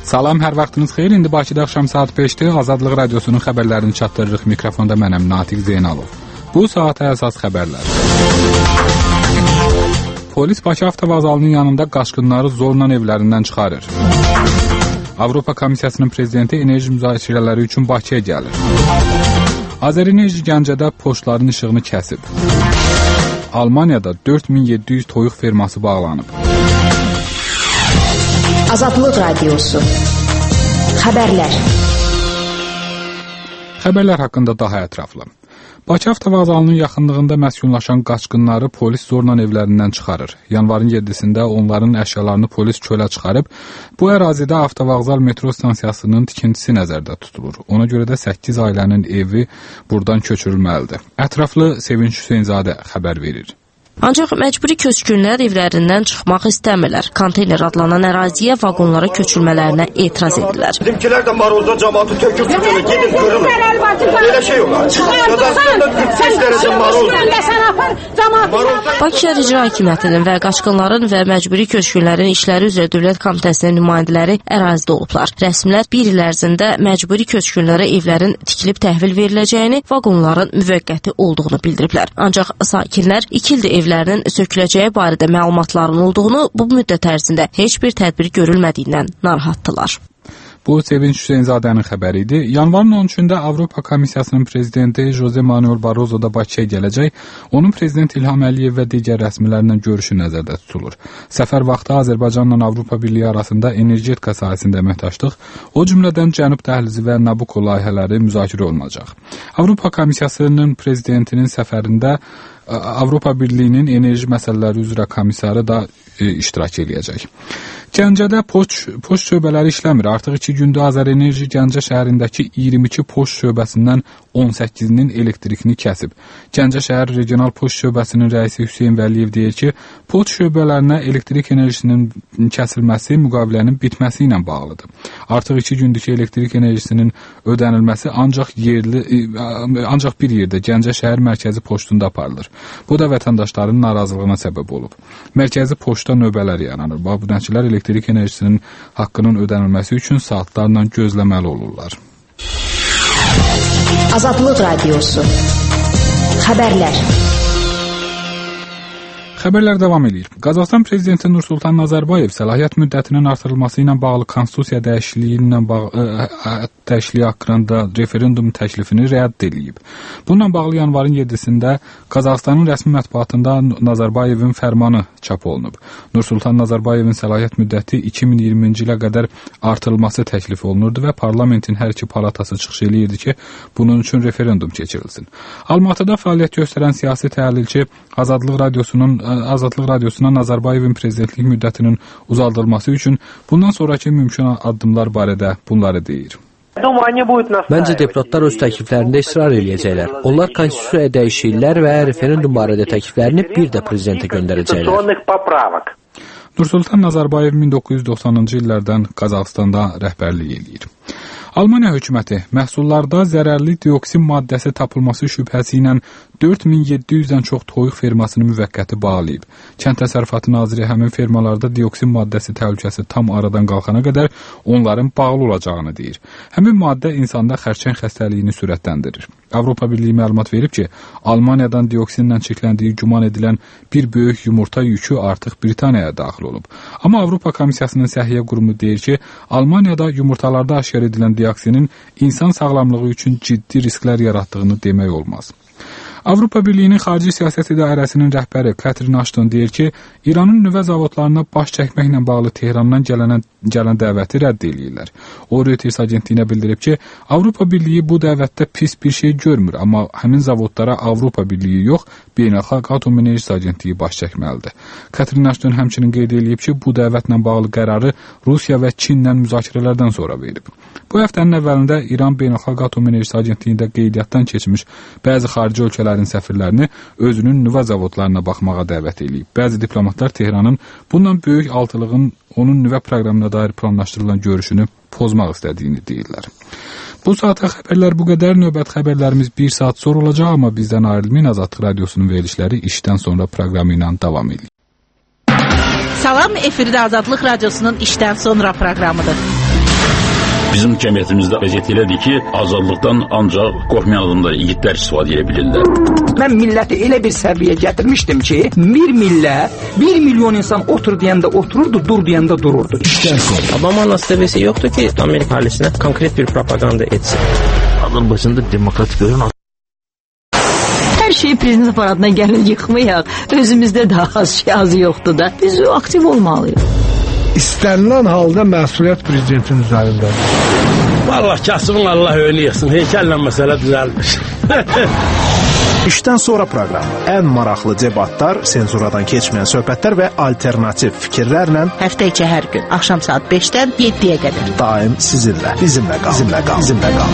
Salam, hər vaxtınız xeyir. İndi Bakıda axşam saat 5-dir. Azadlıq Radiosunun xəbərlərini çatdırırıq. Mikrofonda mənəm Natiq Zeynalov. Bu saata əsas xəbərlər. Polis Bakı avtovağzalının yanında qaçqınları zorla evlərindən çıxarır. Avropa Komissiyasının prezidenti enerji müzakirələri üçün Bakıya gəlir. Azərenerji Gəncədə poçtların işığını kəsib. Almaniyada 4700 toyuq ferması bağlanıb. Azadlıq Radiosu. Xəbərlər. Xəbərlər haqqında daha ətraflı. Bakı avtovağzalının yaxınlığında məskunlaşan qaçqınları polis zorla evlərindən çıxarır. Yanvarın 7-sində onların əşyalarını polis çölə çıxarıb. Bu ərazidə avtovağzal metro stansiyasının tikintisi nəzərdə tutulur. Ona görə də 8 ailənin evi buradan köçürülməlidir. Ətraflı Sevinç Hüseynzadə xəbər verir. Ancaq məcburi köçkünlər evlərindən çıxmaq istəmirlər. Konteyner adlanan əraziyə vaqonlara köçürmələrinə etiraz edirlər. Bizimkilər də marulda cəmaatı tökür tutulur, gedin qırılın. Belə şey olar. Qazaxstanda 45 dərəcə marul. Bakı şəhər İcra Hakimiyyətinin və qaçqınların və məcburi köçkünlərin işləri üzrə Dövlət Komitəsinin nümayəndələri ərazidə olublar. Rəsmilər bir il ərzində məcburi köçkünlərə evlərin tikilib təhvil veriləcəyini, vaqonların müvəqqəti olduğunu bildiriblər. Ancaq sakinlər 2 ildir evlərinin söküləcəyi barədə məlumatların olduğunu, bu müddət ərzində heç bir tədbir görülmədiyindən narahatdılar. Bu Sevinç Hüseynzadənin xəbəri idi. Yanvarın 13-də Avropa Komissiyasının prezidenti Jose Manuel Barroso da Bakıya gələcək. Onun prezident İlham Əliyev və digər rəsmilərlə görüşü nəzərdə tutulur. Səfər vaxtı Azərbaycanla Avropa Birliyi arasında energetika sahəsində əməkdaşlıq, o cümlədən Cənub dəhlizi və Nabucco layihələri müzakirə olunacaq. Avropa Komissiyasının prezidentinin səfərində Avropa Birliyinin enerji məsələləri üzrə komissarı da iştirak edəcək. Gəncədə poçt şöbələri işləmir. Artıq 2 gündür Azərenerji Gəncə şəhərindəki 22 poçt şöbəsindən 18-nin elektrikini kəsib. Gəncə şəhər regional poçt şöbəsinin rəisi Hüseyn Vəliyev deyir ki, poçt şöbələrinə elektrik enerjisinin kəsilməsi müqavilənin bitməsi ilə bağlıdır. Artıq 2 gündür ki, elektrik enerjisinin ödənilməsi ancaq bir yerdə Gəncə şəhər mərkəzi poçtunda aparılır. Bu da vətəndaşların narazılığına səbəb olub. Mərkəzi poçtda növbələr yaranır. Abunəçilər elektrik enerjisinin haqqının ödənilməsi üçün saatlarla gözləməli olurlar. Azadlıq Radiosu. Xəbərlər. Xəbərlər davam edir. Qazaxstan prezidenti Nursultan Nazarbayev səlahiyyət müddətinin artırılması ilə bağlı konstitusiya dəyişikliyi haqqında referendum təklifini rədd edilib. Bununla bağlı yanvarın 7-sində Qazaxstanın rəsmi mətbuatında Nazarbayevin fərmanı çap olunub. Nursultan Nazarbayevin səlahiyyət müddəti 2020-ci ilə qədər artırılması təklif olunurdu və parlamentin hər iki palatası çıxış eləyirdi ki, bunun üçün referendum keçirilsin. Almatıda fəaliyyət göstərən siyasi təhlilçi Azadlıq Radiosuna Nazarbayevin prezidentlik müddətinin uzaldılması üçün bundan sonraki mümkün addımlar barədə bunları deyir. Məncə deputatlar öz təkliflərində israr eləyəcəklər. Onlar konstitusiyaya dəyişikliklər və referendum barədə təkliflərini bir də prezidentə göndərəcəklər. Nursultan Nazarbayev 1990-cı illərdən Qazaxstanda rəhbərlik eləyir. Almaniya hökuməti məhsullarda zərərli dioksin maddəsi tapılması şübhəsi ilə 4700-dən çox toyuq fermasını müvəqqəti bağlayıb. Kənd Təsərrüfatı Naziri həmin fermalarda dioksin maddəsi təhlükəsi tam aradan qalxana qədər onların bağlı olacağını deyir. Həmin maddə insanda xərçəng xəstəliyini sürətləndirir. Avropa Birliyi məlumat verib ki, Almaniyadan dioksinlə çirkləndiyi güman edilən bir böyük yumurta yükü artıq Britaniyaya daxil olub. Amma Avropa Komissiyasının Səhiyyə Qurumu deyir ki, Almaniyada yumurtalarda aşkar edilən dioksinin insan sağlamlığı üçün ciddi risklər yaratdığını demək olmaz. Avropa Birliyinin Xarici Siyasət İdarəsinin rəhbəri Catherine Ashton deyir ki, İranın nüvə zavodlarına baş çəkməklə bağlı Tehrandan gələn dəvəti rədd edirlər. O, Reuters agentliyinə bildirib ki, Avropa Birliyi bu dəvətdə pis bir şey görmür, amma həmin zavodlara Avropa Birliyi yox, Beynəlxalq Atom Enerjisi Agentliyi baş çəkməlidir. Catherine Ashton həmçinin qeyd edib ki, bu dəvətlə bağlı qərarı Rusiya və Çinlə müzakirələrdən sonra verib. Bu həftənin əvvəlində İran Beynəlxalq Atom Enerjisi Agentliyində qeydiyyatdan keçmiş bəzi xarici ölkələrin səfirlərini özünün nüvə zavodlarına baxmağa dəvət edib. Bəzi diplomatlar Tehranın bundan böyük altılığın onun nüvə proqramına dair planlaşdırılan görüşünü pozmaq istədiyini deyirlər. Bu saata xəbərlər bu qədər. Növbət xəbərlərimiz 1 saat sonra olacaq, amma bizdən ayrılmayın. Azadlıq Radiosunun verilişləri işdən sonra proqramı ilə davam edir. Salam, efirdə Azadlıq Radiosunun işdən sonra proqramıdır. Bizim cəmiyyətimizdə vəziyyət elədir ki, azadlıqdan ancaq qorxmayan adamlar, yiğitlər istifadə edə bilirlər. Mən milləti elə bir səviyyəyə gətirmişdim ki, bir millət, 1 milyon insan otur deyəndə otururdu, dur deyəndə dururdu. Obama'nın seviyesi yoktu ki Amerika ailesine konkret bir propaganda etsin. Azərbaycanda demokratik görün. Hər şeyi prezident aparatına gəlin yıxmayaq. Özümüzdə daha az yoxdur da. Biz aktiv olmalıyıq. İstənilən halda məsuliyyət prezidentin üzərindədir. Vallahi kasıbın Allah öyle yıxsın. Heykəllə məsələ düzəlmiş. İşdən sonra proqram. Ən maraqlı debatlar, senzuradan keçməyən söhbətlər və alternativ fikirlərlə həftə içi hər gün axşam saat 5-dən 7-yə qədər. Daim sizinlə. Bizimlə qal.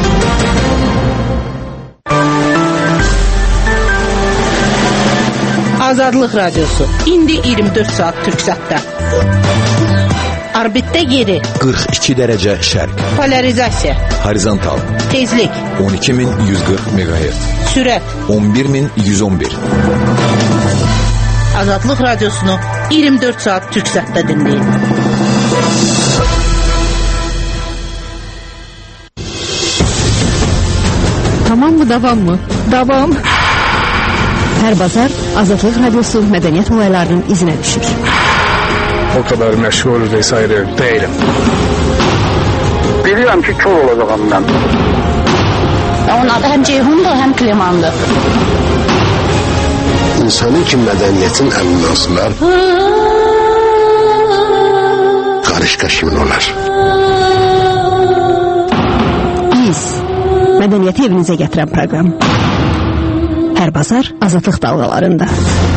Azadlıq Radiosu. İndi 24 saat Türksatda. Orbitdə yeri 42 dərəcə şərq. Polarizasiya. Horizontal. Tezlik 12140 MHz. Sürət 11111. Azadlıq Radiosunu 24 saat Türksatda dinləyin. Tamam mı, davam mı? Davam. Hər bazar Azadlıq Radiosu mədəniyyət olaylarının izinə düşür. O kadar məşğul vesaire değilim. Bilirəm ki, kör olacağım mən. Onun adı həm Ceyhundur, həm Klemandır. İnsanın ki, mədəniyyətin əminasılar qarışqa kimin olar? Biz mədəniyyəti evinizə gətirən proqram. Hər bazar Azadlıq dalğalarında.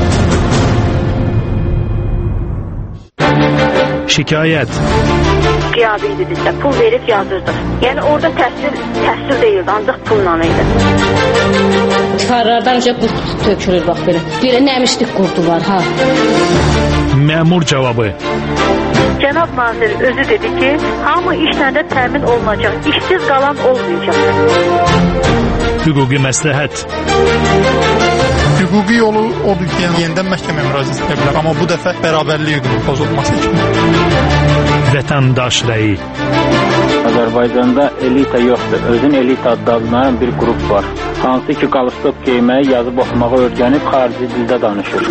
Şikayət. Qiyabiydi bizdə, pul verib yazırdı. Yəni orada təhsil deyildi, ancaq pulla idi. Tikarlardan önce bu tökülür bak böyle. Böyle nəmişlik qurdular ha. Məmur cavabı. Cənab nazir özü dedi ki, hamı işlərdə təmin olunacaq, işsiz qalan olmayacaq. Hüquqi məsləhət. Hüquqi yolu odur ki, yenidən məhkəməyə müraciət edə bilər, amma bu dəfə bərabərliyin pozulması üçün. Vətəndaş rəyi. Azərbaycanda elita yoxdur. Özün elita adlanan bir qrup var. Hansı ki, qalstok geyməyi, yazıb oxumağı öyrənib xarici dildə danışır.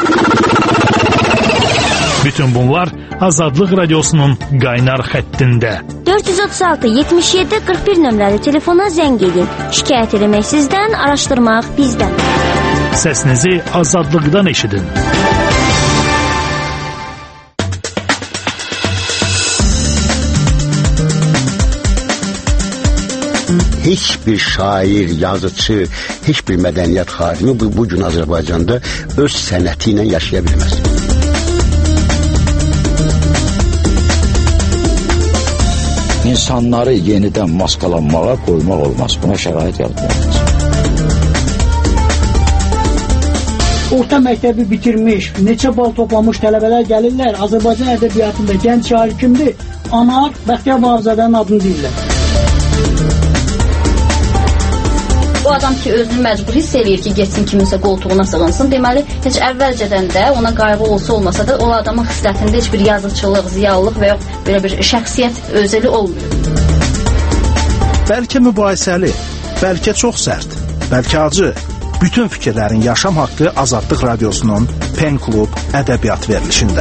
Bütün bunlar Azadlıq Radiosunun qaynar xəttində. 436-77-41 nömrəli telefona zəng edin. Şikayət eləmək sizdən, araşdırmaq bizdən. Səsinizi azadlıqdan eşidin. Heç bir şair, yazıcı, heç bir mədəniyyət xadimi bugün Azərbaycanda öz sənəti ilə yaşaya bilməz. İnsanları yenidən maskalanmağa qoymaq olmaz. Buna şərait yaratmaq. Orta məktəbi bitirmiş, neçə bal toplamış tələbələr gəlirlər. Azərbaycan ədəbiyyatında gənc şair kimdir? Anar Bəxtiyar Vahabzadənin adını deyirlər. O adam ki, özünü məcbur hiss eləyir ki, getsin kiminsə qoltuğuna sığınsın. Deməli, heç əvvəlcədən də ona qayğı olsa da, o adamın xislətində heç bir yazıçılıq, ziyalılıq və yox belə bir şəxsiyyət özəli olmuyor. Bəlkə mübahisəli, bəlkə çox sərt, bəlkə acı. Bütün fikirlərin yaşam haqqı Azadlıq Radiosunun Pen Klub ədəbiyyat verilişində.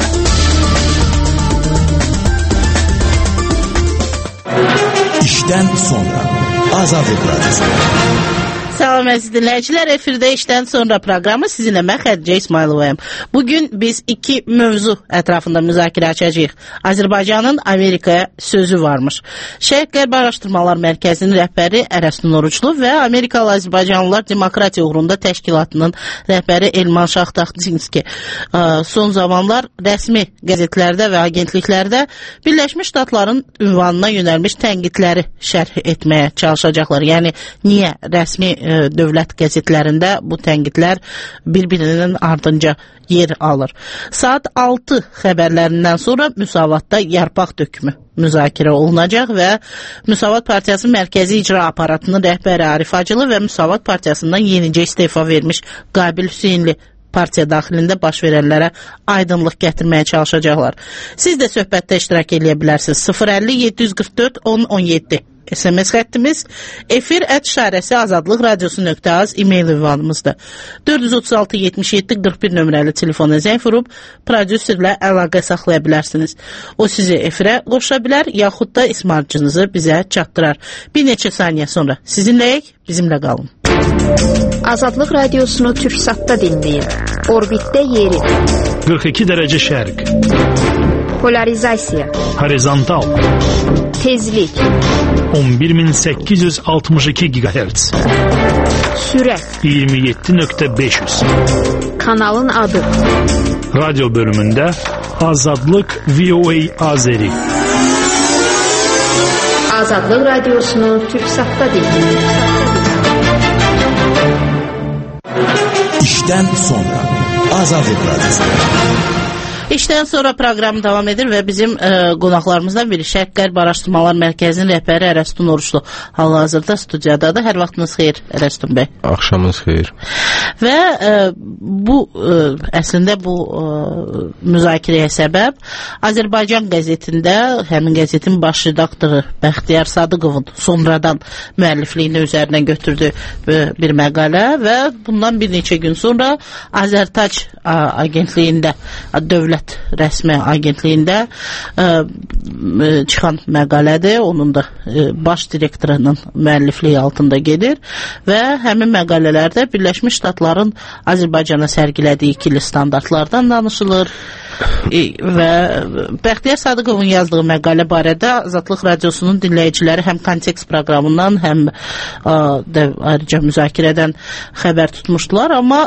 İşdən sonra Azadlıq Radiosu. Salam əziz dinləyicilər, efirdə işdən sonra proqramı sizinlə mən Xədicə İsmayılovayım. Bugün biz iki mövzu ətrafında müzakirə açacağıq. Azərbaycanın Amerikaya sözü varmış. Şərq Qərb Araşdırmalar Mərkəzinin rəhbəri Ərəstun Oruclu və Amerikalı Azərbaycanlılar Demokratiya Uğrunda Təşkilatının rəhbəri Elman Şahtaxtinski son zamanlar rəsmi qəzetlərdə və agentliklərdə Birləşmiş Ştatların ünvanına yönəlmiş tənqidləri şərh etməyə çalışacaqlar. Yəni, niyə rəsmi dövlət qəzetlərində bu tənqidlər bir-birinin ardınca yer alır. Saat 6 xəbərlərindən sonra Müsavatda yarpaq dökümü müzakirə olunacaq və Müsavat Partiyası Mərkəzi İcra Aparatının rəhbəri Arif Hacılı və Müsavat Partiyasından yenicə istefa vermiş Qabil Hüseynli partiya daxilində baş verənlərə aydınlıq gətirməyə çalışacaqlar. Siz də söhbətdə iştirak edə bilərsiniz. 050-744-1017 SMS xəttimiz, efir@azadlıqradiosu.az e-mail ünvanımızdır. 436-77-41 nömrəli telefona zəng vurub prodüserlə əlaqə saxlaya bilərsiniz. O sizi efirə qoşa bilər, yaxud da ismarcınızı bizə çatdırar. Bir neçə saniyə sonra sizinləyik, bizimlə qalın. Azadlıq radiosunu Türksatda dinləyin. Orbitdə yeri. 42 dərəcə şərq. Polarizasiya. Horizontal. Tezlik. 11862 GHz. Sürət. 27.500. Kanalın adı. Radyo bölümündə Azadlıq VOA Azeri. Azadlıq radiosunu Türksatda dinləyin. İşdən sonra Azadlıq Radiosu. İşdən sonra proqram davam edir və bizim qonaqlarımızdan biri Şərq-Qərb Araşdırmalar Mərkəzinin rəhbəri Ərəstun Oruçlu hal-hazırda studiyadadır. Hər vaxtınız xeyir Ərəstun bəy. Axşamınız xeyir. Və bu əslində bu müzakirəyə səbəb Azərbaycan qəzetində həmin qəzetin baş redaktoru Bəxtiyar Sadıqovun sonradan müəllifliyini üzərinə götürdüyü bir məqalə və bundan bir neçə gün sonra Azərtac agentliyində, dövlət rəsmi agentliyində çıxan məqalədir. Onun da baş direktorunun müəllifliyi altında gedir və həmin məqalələrdə Birləşmiş Ştatların Azərbaycana sərgilədiyi ikili standartlardan danışılır və Bəxtiyar Sadıqovun yazdığı məqalə barədə Azadlıq Radiosunun dinləyiciləri həm kontekst proqramından, həm ayrıca müzakirədən xəbər tutmuşdular, amma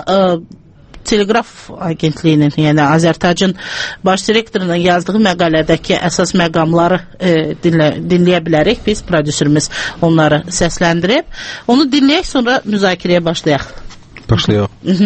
Telegraf agentliyinin, yəni Azərtacın baş direktorunun yazdığı məqalədəki əsas məqamları dinləyə bilərik. Biz prodüserimiz onları səsləndirib. Onu dinləyək, sonra müzakirəyə başlayaq. Başlayaq.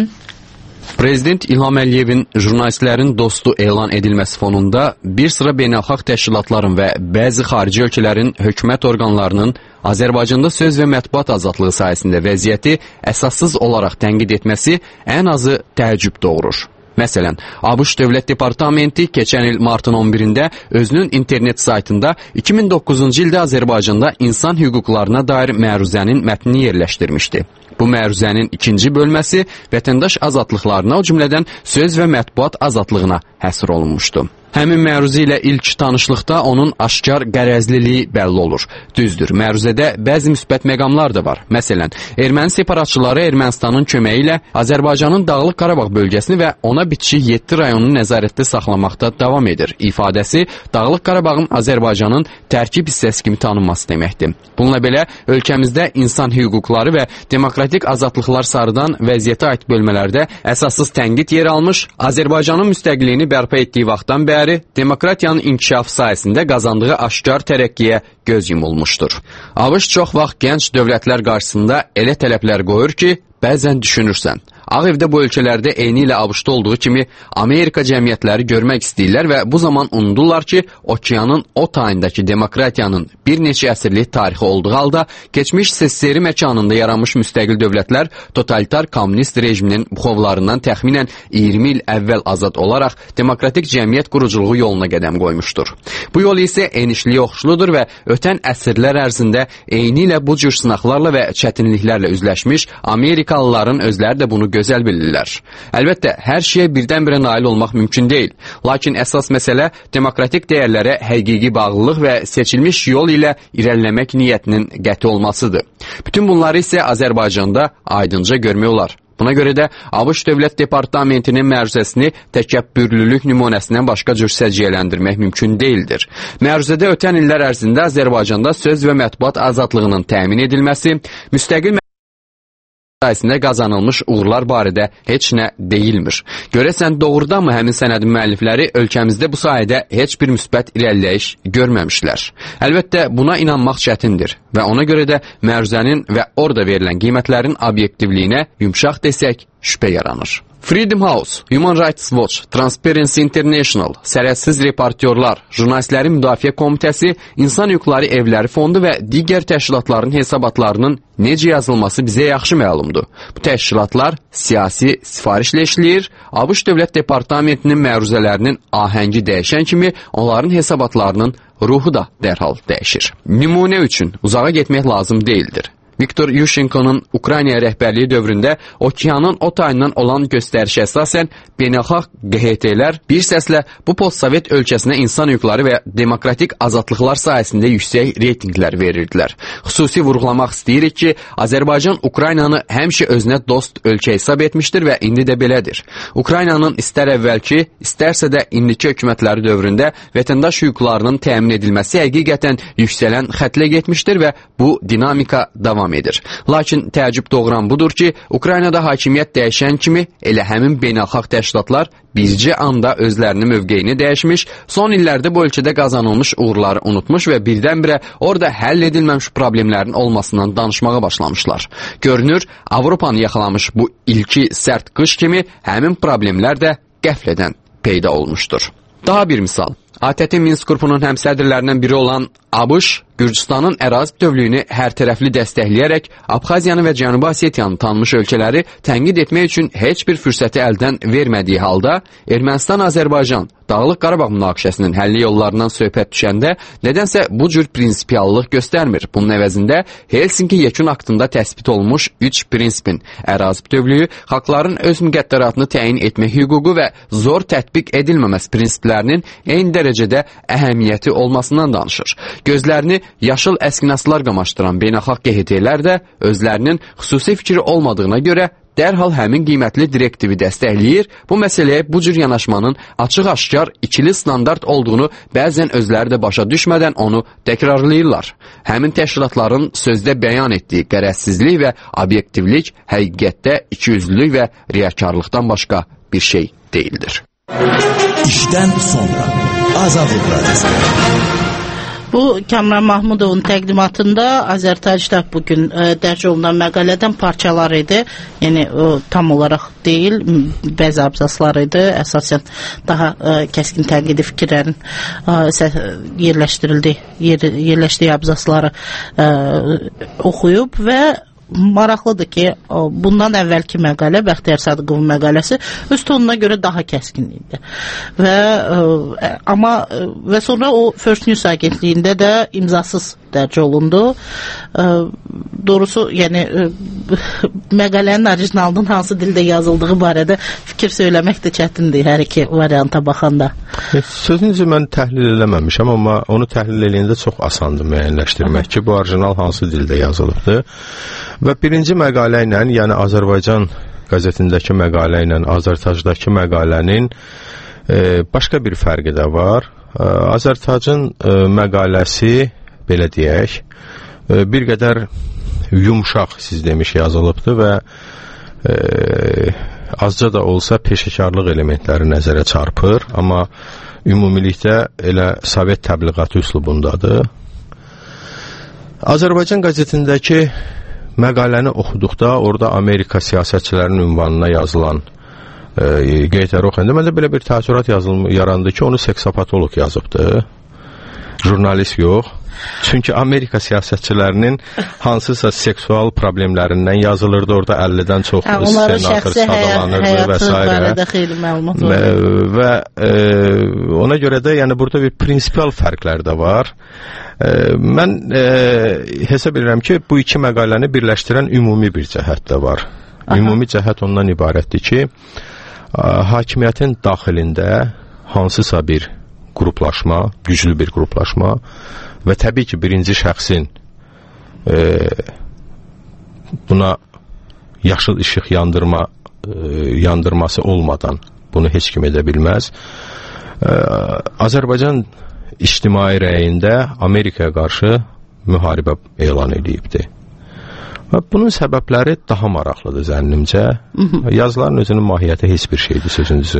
Prezident İlham Əliyevin jurnalistlərin dostu elan edilməsi fonunda bir sıra beynəlxalq təşkilatların və bəzi xarici ölkələrin hökumət orqanlarının Azərbaycanda söz və mətbuat azadlığı sayəsində vəziyyəti əsassız olaraq tənqid etməsi ən azı təəccüb doğurur. Məsələn, ABŞ Dövlət Departamenti keçən il martın 11-də özünün internet saytında 2009-cu ildə Azərbaycanda insan hüquqlarına dair məruzənin mətnini yerləşdirmişdi. Bu məruzənin ikinci bölməsi vətəndaş azadlıqlarına, o cümlədən söz və mətbuat azadlığına həsr olunmuşdu. Həmin məruzə ilə ilk tanışlıqda onun aşkar qərəzliliyi bəlli olur. Düzdür, məruzədə bəzi müsbət məqamlar da var. Məsələn, erməni separatçıları Ermənistanın köməyi ilə Azərbaycanın Dağlıq Qarabağ bölgəsini və ona bitişik 7 rayonunu nəzarətdə saxlamaqda davam edir. İfadəsi Dağlıq Qarabağın Azərbaycanın tərkib hissəsi kimi tanınması deməkdir. Bununla belə, ölkəmizdə insan hüquqları və demokratik azadlıqlar sarıdan vəziyyətə aid bölmələrdə əsassız tənqid yer almış, Azərbaycanın müstəqilliyini bərpa etdiyi vaxtdan bəri demokratiyanın inkişafı sayəsində qazandığı aşkar tərəqqiyə göz yumulmuşdur. ABŞ çox vaxt gənc dövlətlər qarşısında elə tələblər qoyur ki, bəzən düşünürsən. Ağ evdə bu ölkələrdə eyni ilə ABŞ-da olduğu kimi Amerika cəmiyyətləri görmək istəyirlər və bu zaman unudurlar ki, okeanın o tayındakı demokratiyanın bir neçə əsrlik tarixi olduğu halda keçmiş SSR məkanında yaranmış müstəqil dövlətlər totalitar kommunist rejiminin buxovlarından təxminən 20 il əvvəl azad olaraq demokratik cəmiyyət quruculuğu yoluna qədəm qoymuşdur. Bu yol isə enişli yoxuşludur və ötən əsrlər ərzində eyni ilə bu cür sınaqlarla və çətinliklərlə üzləşmiş Amerikalıların özləri də bunu gözəl bilirlər. Əlbəttə, hər şeyə birdən-birə nail olmaq mümkün deyil. Lakin əsas məsələ demokratik dəyərlərə həqiqi bağlılıq və seçilmiş yol ilə irəliləmək niyyətinin qəti olmasıdır. Bütün bunları isə Azərbaycanda aydınca görmək olar. Buna görə də ABŞ Dövlət Departamentinin məruzəsini təkəbbürlülük nümunəsindən başqa cür səciyyələndirmək mümkün deyildir. Məruzədə ötən illər ərzində Azərbaycanda söz və mətbuat azadlığının təmin edilməsi, müstəqil sayəsində qazanılmış uğurlar barədə heç nə deyilmir. Görəsən, doğrudanmı həmin sənədin müəllifləri ölkəmizdə bu sayədə heç bir müsbət irəliləyiş görməmişlər? Əlbəttə, buna inanmaq çətindir və ona görə də məruzənin və orada verilən qiymətlərin obyektivliyinə yumşaq desək şübhə yaranır. Freedom House, Human Rights Watch, Transparency International, Sərhədsiz Reportyorlar, Jurnalistlərin Müdafiə Komitəsi, İnsan Hüquqları Evləri Fondu və digər təşkilatların hesabatlarının necə yazılması bizə yaxşı məlumdur. Bu təşkilatlar siyasi sifarişlə işləyir, ABŞ Dövlət Departamentinin məruzələrinin ahəngi dəyişən kimi onların hesabatlarının ruhu da dərhal dəyişir. Nümunə üçün uzağa getmək lazım deyildir. Viktor Yushchenko'nun Ukraynaya rəhbərliyi dövründə okeanın o tayından olan göstərişə əsasən beynəlxalq QHT-lər bir səslə bu postsovet ölkəsinə insan hüquqları və demokratik azadlıqlar sayəsində yüksək reytinqlər verirdilər. Xüsusi vurğulamaq istəyirik ki, Azərbaycan Ukraynanı həmişə özünə dost ölkə hesab etmişdir və indi də belədir. Ukraynanın istər əvvəlki, istərsə də indiki hökumətləri dövründə vətəndaş hüquqlarının təmin edilməsi həqiqətən yüksələn xətlə getmişdir və bu dinamika davam edir. Lakin təəccüb doğuran budur ki, Ukraynada hakimiyyət dəyişən kimi elə həmin beynəlxalq təşkilatlar bircə anda özlərinin mövqeyini dəyişmiş, son illərdə bu ölkədə qazanılmış uğurları unutmuş və birdən-birə orada həll edilməmiş problemlərin olmasından danışmağa başlamışlar. Görünür, Avropanı yaxalamış bu ilki sərt qış kimi həmin problemlər də qəflədən peyda olmuşdur. Daha bir misal. ATƏT Minsk qrupunun həmsədrlərindən biri olan ABŞ, Gürcüstanın ərazi bütövlüyünü hərtərəfli dəstəkləyərək Abxaziyanı və Cənubi Osetiyanı tanınmış ölkələri tənqid etmək üçün heç bir fürsəti əldən vermədiyi halda Ermənistan-Azərbaycan Dağlıq Qarabağ münaqişəsinin həlli yollarından söhbət düşəndə nədənsə bu cür prinsipiallıq göstərmir. Bunun əvəzində Helsinki yekun aktında təsbit olunmuş 3 prinsipin ərazi bütövlüyü, xalqların öz müqəddəratını təyin etmək hüququ və zor tətbiq edilməməsi prinsiplərinin eyni dərəcədə əhəmiyyəti olmasından danışır. Gözlərini yaşıl əskinaslar qamaşdıran beynəlxalq QHT-lər də özlərinin xüsusi fikri olmadığına görə dərhal həmin qiymətli direktivi dəstəkləyir, bu məsələyə bu cür yanaşmanın açıq-aşkar ikili standart olduğunu bəzən özləri də başa düşmədən onu təkrarlayırlar. Həmin təşkilatların sözdə bəyan etdiyi qərəzsizlik və obyektivlik həqiqətdə ikiyüzlülük və riyakarlıqdan başqa bir şey deyildir. İşdən sonra Azadlıq Radiosu. Bu Kamran Mahmudovun təqdimatında Azərtacda bugün dərc olunan məqalədən parçalar idi. Yəni tam olaraq deyil, bəzi abzaslar idi. Əsasən daha kəskin tənqidi fikirlərin yerləşdiyi abzasları oxuyub və maraqlıdır ki, bundan əvvəlki məqalə, Bəxtiyar Sadıqovun məqaləsi öz tonuna görə daha kəskin idi. Və sonra o First News agentliyində də imzasız dərc olundu. Doğrusu, yəni məqalənin orijinalının hansı dildə yazıldığı barədə fikir söyləmək də çətindir hər iki varianta baxanda. Sözünüzü mən təhlil eləməmişəm, amma onu təhlil eləyəndə çox asandır müəyyənləşdirmək ki, bu orijinal hansı dildə yazılıbdır. Və birinci məqalə ilə, yəni Azərbaycan qəzetindəki məqalə ilə Azərtacdakı məqalənin başqa bir fərqi də var. Azərtacın məqaləsi, belə deyək, bir qədər yumşaq, siz demiş, yazılıbdır və azca da olsa peşəkarlıq elementləri nəzərə çarpır, amma ümumilikdə elə Sovet təbliğatı üslubundadır. Azərbaycan qəzetindəki məqaləni oxuduqda orada Amerika siyasətçilərinin ünvanına yazılan qeydləri oxuyanda məndə belə bir təəssürat yarandı ki, onu seksapatoloq yazıbdır, jurnalist yox. Çünki Amerika siyasətçilərinin hansısa seksual problemlərindən yazılırdı, orada 50-dən çox senator sadalanırdı və s. Və ona görə də yəni burada bir prinsipial fərqlər də var. Mən hesab edirəm ki, bu iki məqaləni birləşdirən ümumi bir cəhət də var. Ümumi cəhət ondan ibarətdir ki, hakimiyyətin daxilində hansısa bir qruplaşma, güclü bir qruplaşma və təbii ki, birinci şəxsin buna yaşıl işıq yandırması olmadan bunu heç kim edə bilməz. Azərbaycan ictimai rəyində Amerikaya qarşı müharibə elan edibdir. Və bunun səbəbləri daha maraqlıdır zənnimcə. Yazıların özünün mahiyyəti heç bir şeydir, sözünüzü.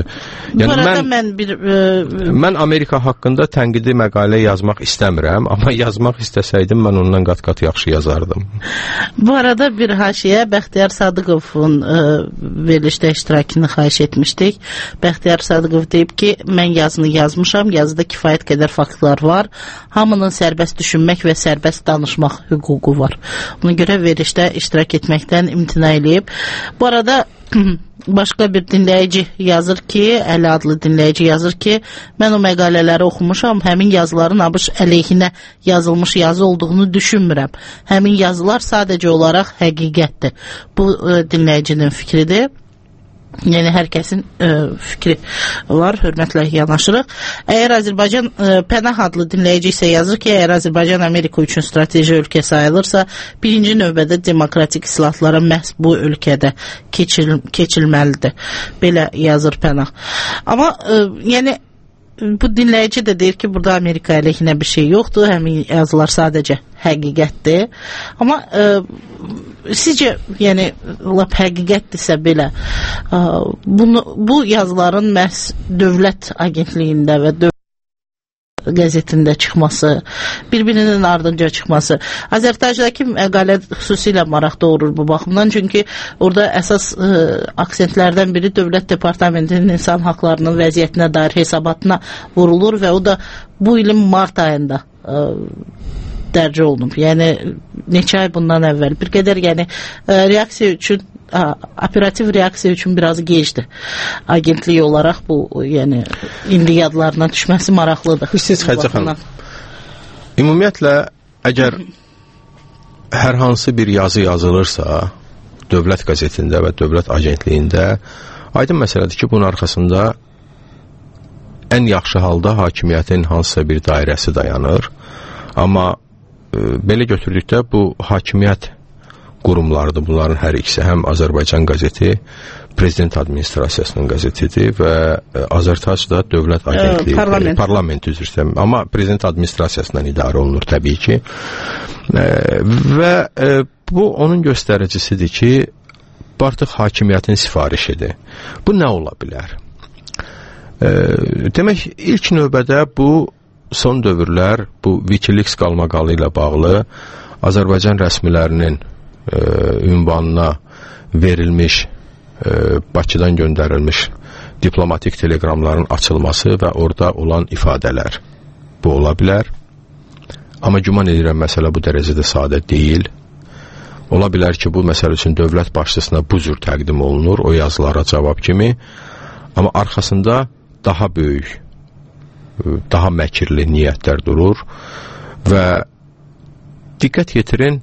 Yəni mən Amerika haqqında tənqidi məqalə yazmaq istəmirəm, amma yazmaq istəsəydim mən ondan qat-qat yaxşı yazardım. Bu arada bir haşiyə Bəxtiyar Sadıqovun verilişdə iştirakını xahiş etmişdik. Bəxtiyar Sadıqov deyib ki, mən yazını yazmışam, yazıda kifayət qədər faktlar var. Hamının sərbəst düşünmək və sərbəst danışmaq hüququ var. Ona görə verilişdə dinləyicimizdə iştirak etməkdən imtina eləyib. Bu arada başqa bir dinləyici yazır ki, Əli adlı dinləyici yazır ki, mən o məqalələri oxumuşam, həmin yazıların ABŞ əleyhinə yazılmış yazı olduğunu düşünmürəm. Həmin yazılar sadəcə olaraq həqiqətdir. Bu dinləyicinin fikridir. Yəni hər kəsin fikri var, hörmətlə yanaşırıq. Əgər Azərbaycan Pənah adlı dinləyici isə yazır ki, əgər Azərbaycan Amerika üçün strateji ölkə sayılırsa, birinci növbədə demokratik islahatlara məhz bu ölkədə keçilməlidir. Belə yazır Pənah. Amma yəni bu dinləyici də deyir ki, burada Amerika əleyhinə bir şey yoxdur, həmin yazılar sadəcə həqiqətdir. Amma sizcə, yəni lap həqiqətdirsə belə, bu yazıların məhz dövlət agentliyində və dövlət qəzetində çıxması, bir-birinin ardınca çıxması Azərtajdakı məqalə xüsusilə maraq doğurur bu baxımdan, çünki orada əsas aksentlərdən biri Dövlət Departamentinin insan haqlarının vəziyyətinə dair hesabatına vurulur və o da bu ilin mart ayında dərc olunub. Yəni neçə ay bundan əvvəl. Bir qədər yəni reaksiya üçün, operativ reaksiya üçün biraz gecdir. Agentlik olaraq bu, yəni indi yadlarına düşməsi maraqlıdır. Siz Xəcə xanım, ümumiyyətlə əgər hər hansı bir yazı yazılırsa dövlət qəzetində və dövlət agentliyində, aydın məsələdir ki, bunun arxasında ən yaxşı halda hakimiyyətin hansısa bir dairəsi dayanır. Amma belə götürdükdə bu hakimiyyət qurumlarıdır. Bunların hər ikisi həm Azərbaycan qəzeti, prezident administrasiyasının qəzetidir və Azərtac da dövlət agentliyi, parlament üzr istəyirəm. Amma prezident administrasiyasından idarə olunur təbii ki. Və bu onun göstəricisidir ki, bu artıq hakimiyyətin sifarişidir. Bu nə ola bilər? Demək, ilk növbədə bu son dövrlər bu Wikileaks qalmaqalı ilə bağlı Azərbaycan rəsmilərinin ünvanına verilmiş, Bakıdan göndərilmiş diplomatik teleqramların açılması və orada olan ifadələr bu ola bilər. Amma güman edirəm məsələ bu dərəcədə sadə deyil. Ola bilər ki, bu məsələ üçün dövlət başçısına bu cür təqdim olunur, o yazılara cavab kimi. Amma arxasında daha böyük, daha məkirli niyyətlər durur və diqqət yetirin,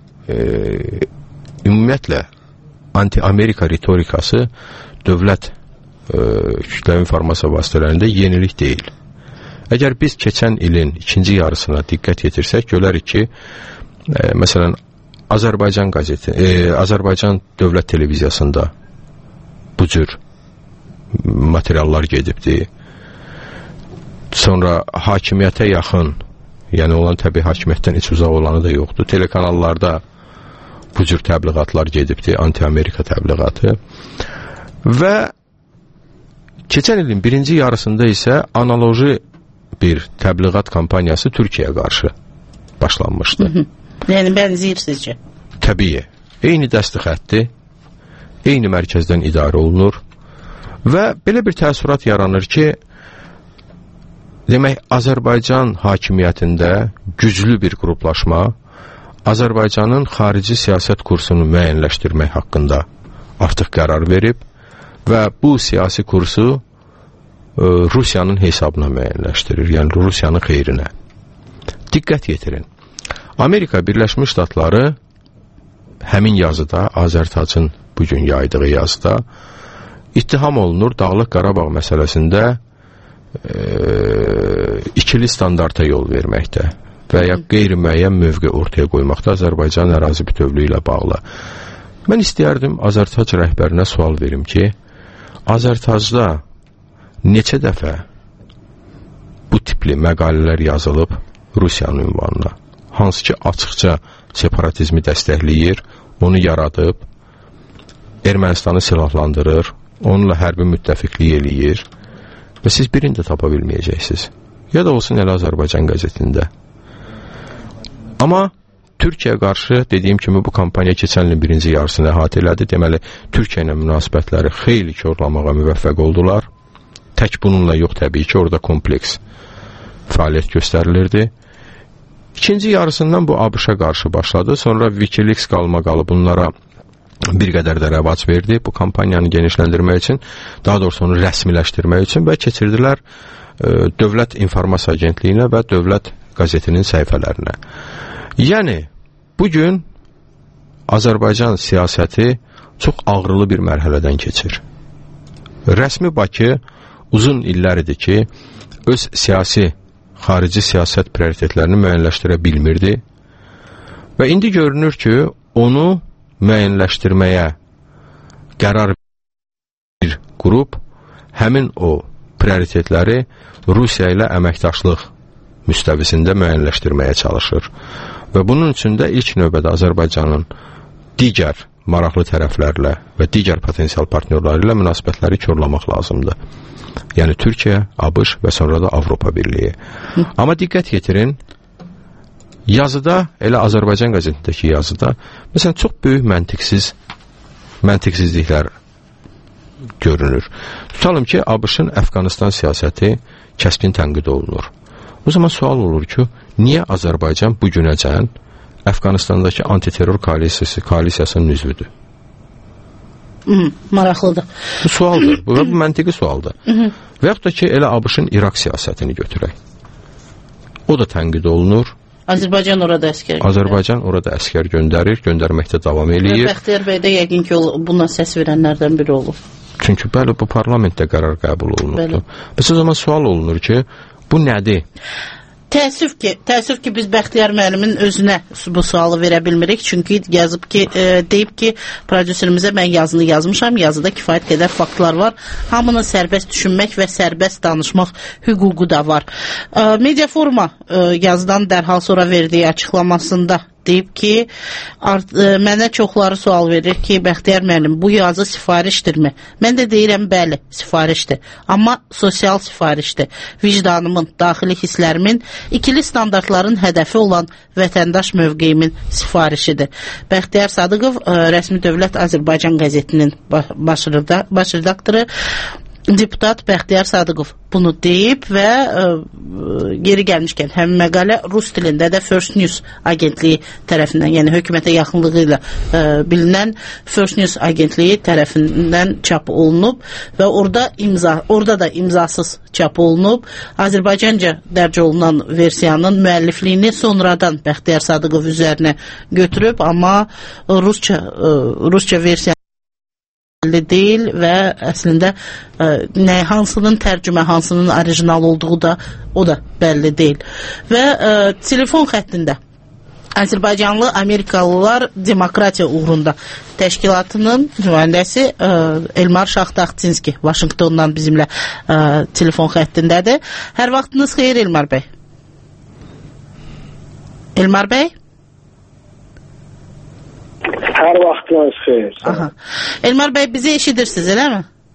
ümumiyyətlə anti-Amerika ritorikası dövlət kütləvi informasiya vasitələrində yenilik deyil. Əgər biz keçən ilin ikinci yarısına diqqət yetirsək, görərik ki, məsələn, Azərbaycan qəzeti, Azərbaycan dövlət televiziyasında bu cür materiallar gedibdir. Sonra hakimiyyətə yaxın, yəni olan təbii hakimiyyətdən heç uzaq olanı da yoxdur. Telekanallarda bu cür təbliğatlar gedibdir, anti-Amerika təbliğatı. Və keçən ilin birinci yarısında isə analoji bir təbliğat kampaniyası Türkiyəyə qarşı başlanmışdı. Yəni bənzəyir sizcə? Təbii. Eyni dəsti xətti, eyni mərkəzdən idarə olunur və belə bir təəssürat yaranır ki, demək, Azərbaycan hakimiyyətində güclü bir qruplaşma Azərbaycanın xarici siyasət kursunu müəyyənləşdirmək haqqında artıq qərar verib və bu siyasi kursu Rusiyanın hesabına müəyyənləşdirir, yəni Rusiyanın xeyrinə. Diqqət yetirin. Amerika Birləşmiş Ştatları həmin yazıda, Azərtacın bugün yaydığı yazıda ittiham olunur Dağlıq Qarabağ məsələsində ikili standarta yol verməkdə və ya qeyri-müəyyən mövqe ortaya qoymaqda Azərbaycan ərazi bütövlüyü ilə bağlı. Mən istəyərdim Azərtac rəhbərinə sual verim ki, Azərtacda neçə dəfə bu tipli məqalələr yazılıb Rusiyanın ünvanına, hansı ki açıqca separatizmi dəstəkləyir, onu yaradıb, Ermənistanı silahlandırır, onunla hərbi müttəfiqlik eləyir və siz birini də tapa bilməyəcəksiniz. Ya da olsun elə Azərbaycan qəzetində. Amma Türkiyə qarşı, dediyim kimi, bu kampaniya keçən ilin birinci yarısını əhatə elədi. Deməli, Türkiyə ilə münasibətləri xeyli korlamağa müvəffəq oldular. Tək bununla yox, təbii ki, orada kompleks fəaliyyət göstərilirdi. İkinci yarısından bu ABŞ-a qarşı başladı. Sonra Wikileaks qalmaqalı bunlara bir qədər də rəvac verdi bu kampaniyanı genişləndirmək üçün, daha doğrusu onu rəsmiləşdirmək üçün və keçirdilər Dövlət İnformasiya Agentliyinə və Dövlət Qəzetinin səhifələrinə. Yəni, bugün Azərbaycan siyasəti çox ağrılı bir mərhələdən keçir. Rəsmi Bakı uzun illər idi ki, öz siyasi, xarici siyasət prioritetlərini müəyyənləşdirə bilmirdi və indi görünür ki, onu müəyyənləşdirməyə qərar bir qrup həmin o prioritetləri Rusiya ilə əməkdaşlıq müstəvisində müəyyənləşdirməyə çalışır. Və bunun üçün də ilk növbədə Azərbaycanın digər maraqlı tərəflərlə və digər potensial partnyorları ilə münasibətləri korlamaq lazımdır. Yəni Türkiyə, ABŞ və sonra da Avropa Birliyi. Amma diqqət yetirin, yazıda, elə Azərbaycan qəzetindəki yazıda, məsələn, çox böyük məntiqsizliklər görünür. Tutalım ki, ABŞ-ın Əfqanistan siyasəti kəskin tənqid olunur. O zaman sual olur ki, niyə Azərbaycan bu günəcən Əfqanistandakı antiterror koalisiyasının üzvüdür? Maraqlıdır. Bu sualdır, bu məntiqi sualdır. Və yaxud da ki, elə ABŞ-ın İraq siyasətini götürək. O da tənqid olunur. Azərbaycan orada əskər göndərməkdə davam eləyir. Bəxtiyar bəy də yəqin ki, buna səs verənlərdən biri olub. Çünki bəli, bu parlamentdə qərar qəbul olunubdur. Bəs o zaman sual olunur ki, bu nədir? Təəssüf ki, biz Bəxtiyar müəllimin özünə bu sualı verə bilmirik. Çünki yazıb ki, deyib ki, prodüserimizə mən yazını yazmışam, yazıda kifayət qədər faktlar var. Hamının sərbəst düşünmək və sərbəst danışmaq hüququ da var. Media Foruma yazıdan dərhal sonra verdiyi açıqlamasında deyib ki, mənə çoxları sual verir ki, Bəxtiyar müəllim, bu yazı sifarişdirmi? Mən də deyirəm, bəli, sifarişdir. Amma sosial sifarişdir. Vicdanımın, daxili hisslərimin, ikili standartların hədəfi olan vətəndaş mövqeyimin sifarişidir. Bəxtiyar Sadıqov, Rəsmi Dövlət Azərbaycan qəzetinin baş redaktoru, deputat Bəxtiyar Sadıqov bunu deyib və geri gəlmişkən həmin məqalə rus dilində də First News agentliyi tərəfindən, yəni hökumətə yaxınlığı ilə bilinən First News agentliyi tərəfindən çap olunub və orada da imzasız çap olunub. Azərbaycanca dərc olunan versiyanın müəllifliyini sonradan Bəxtiyar Sadıqov üzərinə götürüb, amma rusca versiya deyil və əslində hansının tərcümə, hansının orijinal olduğu da o da bəlli deyil. Və telefon xəttində Azərbaycanlı Amerikalılar Demokratiya uğrunda təşkilatının nümayəndəsi Elmar Şaxtaxtinski Vaşinqtondan bizimlə telefon xəttindədir. Hər vaxtınız xeyir Elmar bəy. Elmar bəy? Hər vaxtınız xeyir. Elmar bəy, bizi eşidirsiniz, eləmi?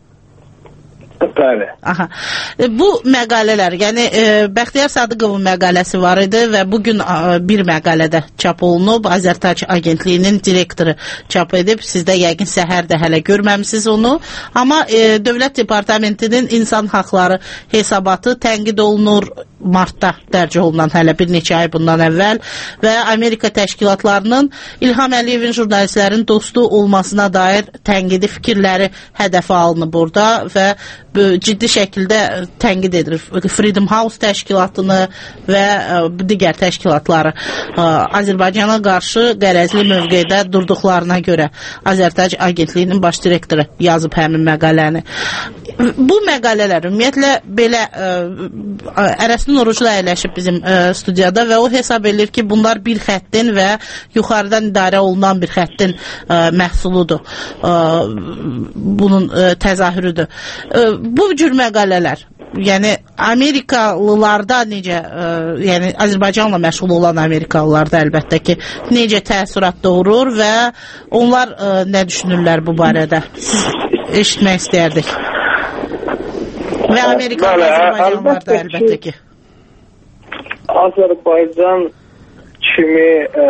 Bəli. Bu məqalələr, yəni Bəxtiyar Sadıqovun məqaləsi var idi və bugün bir məqalədə çap olunub. Azərtac agentliyinin direktoru çap edib. Siz də yəqin səhər də hələ görməmisiniz onu. Amma Dövlət Departamentinin insan haqları hesabatı tənqid olunur. Martda dərc olunan hələ bir neçə ay bundan əvvəl və Amerika təşkilatlarının İlham Əliyevin jurnalistlərin dostu olmasına dair tənqidi fikirləri hədəfə alınıb burada və ciddi şəkildə tənqid edir. Freedom House təşkilatını və digər təşkilatları Azərbaycana qarşı qərəzli mövqedə durduqlarına görə Azərtac agentliyinin baş direktoru yazıb həmin məqaləni. Bu məqalələr ümumiyyətlə belə Ərəsnin Oruclu əyləşib bizim studiyada və o hesab edir ki, bunlar bir xəttin və yuxarıdan idarə olunan bir xəttin məhsuludur. Bunun təzahürüdür. Bu cür məqalələr, yəni Amerikalılarda necə, yəni Azərbaycanla məşğul olan Amerikalılarda əlbəttə ki, necə təəssürat doğurur və onlar nə düşünürlər bu barədə? Siz eşitmək istəyərdik. Və Amerikalı Azərbaycanlılarda əlbəttə ki. Azərbaycan kimi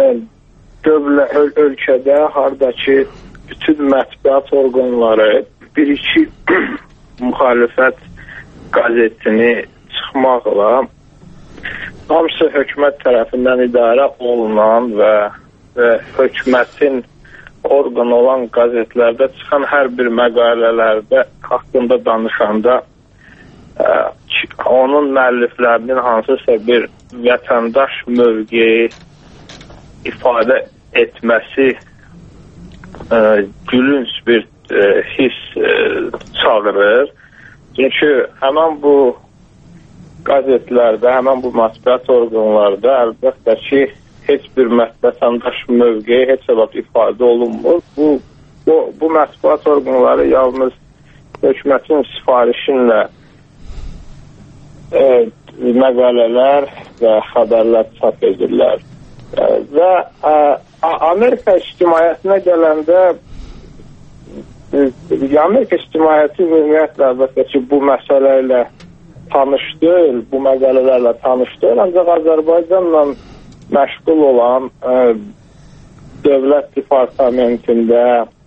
ölkədə hardakı bütün mətbuat orqanları bir-iki müxalifət qəzetini çıxmaqla hamısı hökumət tərəfindən idarə olunan və hökumətin orqanı olan qəzetlərdə çıxan hər bir məqalələrdə haqqında danışanda onun müəlliflərinin hansısa bir vətəndaş mövqeyi ifadə etməsi gülünc bir his çağırır. Çünki həmən bu qəzetlərdə, həmən bu mətbuat orqanlarda əlbəttə ki, heç bir vətəndaş mövqeyi heç vaxt ifadə olunmur. Bu mətbuat orqanları yalnız hökumətin sifarişinlə məqalələr və xəbərlər çap edirlər. Və Amerika ictimaiyyətinə gələndə Amerika ictimaiyyəti ümumiyyətlə əlbəttə ki, bu məsələ ilə tanış deyil, bu məqalələrlə tanış deyil, ancaq Azərbaycanla məşğul olan dövlət departamentində,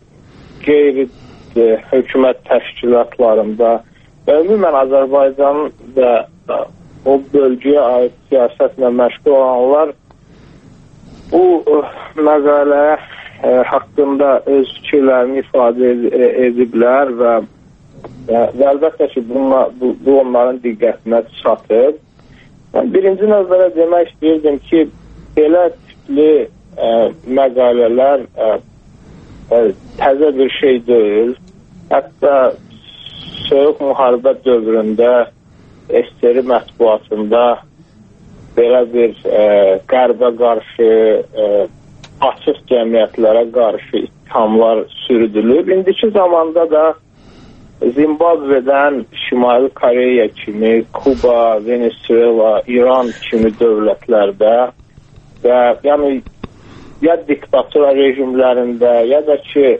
qeyri-hökumət təşkilatlarında və ümumən Azərbaycanın da o bölgəyə aid siyasətlə məşğul olanlar bu məqalə haqqında öz fikirlərini ifadə ediblər və əlbəttə ki, bu onların diqqətinə çatır. Birinci növbədə demək istəyirdim ki, belə tipli məqalələr təzə bir şey deyil. Hətta soyuq müharibə dövründə SSR mətbuatında belə bir qərbə qarşı, açıq cəmiyyətlərə qarşı ittihamlar sürüdülüb. İndiki zamanda da Zimbabvedən Şimali Koreya kimi, Kuba, Venezuela, İran kimi dövlətlərdə və yəni ya diktatura rejimlərində ya da ki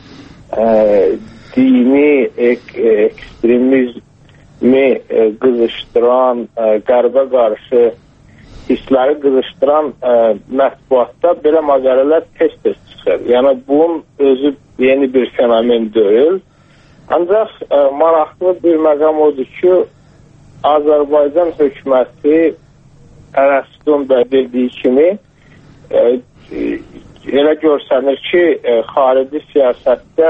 dini ekstremizmi qızışdıran, qərbə qarşı hissləri qızışdıran mətbuatda belə məqalələr tez-tez çıxır. Yəni bunun özü yeni bir fenomen deyil. Ancaq maraqlı bir məqam odur ki, Azərbaycan hökuməti Ərəstun da dediyi kimi elə görsənir ki, xarici siyasətdə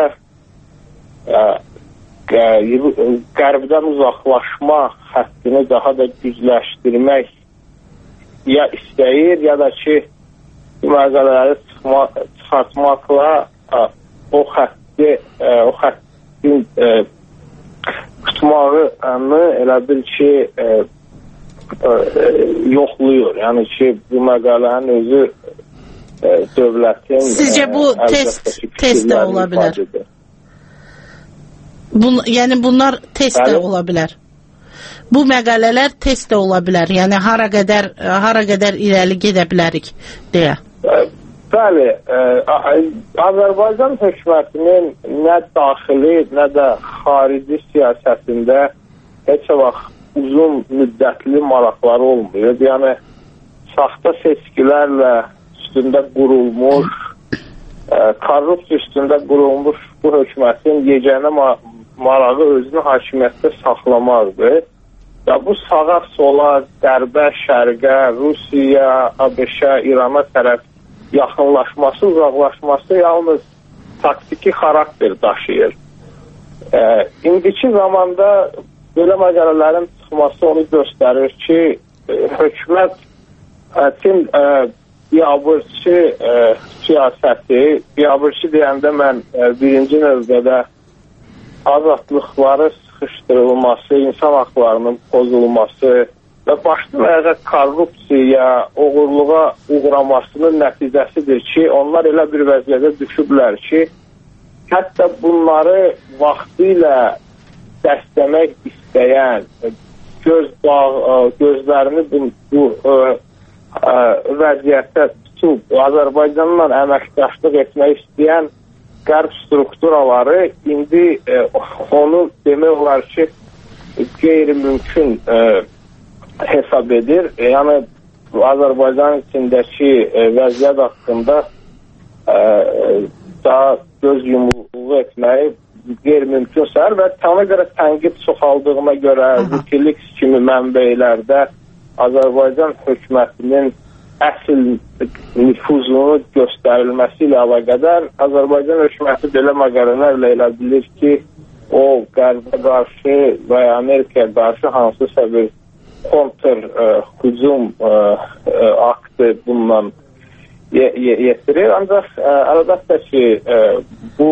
qərbdən uzaqlaşma xəttini daha da gücləşdirmək ya istəyir, ya da ki, məqalələri çıxartmaqla o xəttin tutmağını elə bil ki, yoxluyur. Yəni ki, bu məqalənin özü dövlətin... Sizcə bu test də ola bilər? Yəni bunlar test də ola bilər? Bu məqalələr test də ola bilər. Yəni hara qədər irəli gedə bilərik deyə. Bəli, Azərbaycan hökumətinin nə daxili, nə də xarici siyasətində heç vaxt uzun müddətli maraqları olmuyor. Yəni saxta seçkilərlə üstündə qurulmuş, korrupsiya üstündə qurulmuş bu hökumətin yeganə marağı özünü hakimiyyətdə saxlamaqdır. Ya bu sağa sola, qərbə, şərqə, Rusiya, ABŞ-ə, İrana tərəf yaxınlaşması, uzaqlaşması yalnız taktiki xarakter daşıyır. İndiki zamanda belə məqalələrin çıxması onu göstərir ki, hökumətin biabırçı siyasəti, biabırçı deyəndə mən birinci növbədə azadlıqları sıxışdırılması, insan haqlarının pozulması və başdan ayağa korrupsiya, oğurluğa uğramasının nəticəsidir ki, onlar elə bir vəziyyətə düşüblər ki, hətta bunları vaxtilə dəstəmək istəyən, gözlərini bu vəziyyətə tutub, Azərbaycanla əməkdaşlıq etmək istəyən qərb strukturaları indi onu demək olar ki, qeyri-mümkün hesab edir. Yəni Azərbaycan içindəki vəziyyət haqqında daha göz yumuluğu etməyi qeyri-mümkün sayır və ona görə tənqid çoxaldığına görə Wikileaks kimi mənbələrdə Azərbaycan hökumətinin əsl nüfuzunu göstərilməsi ilə əlaqədar Azərbaycan hökuməti belə məqalələrlə elə bilir ki, o Qərbə qarşı və Amerikaya qarşı hansısa bir kontrhücum aktı bundan yetirir. Ancaq əlbəttə ki, bu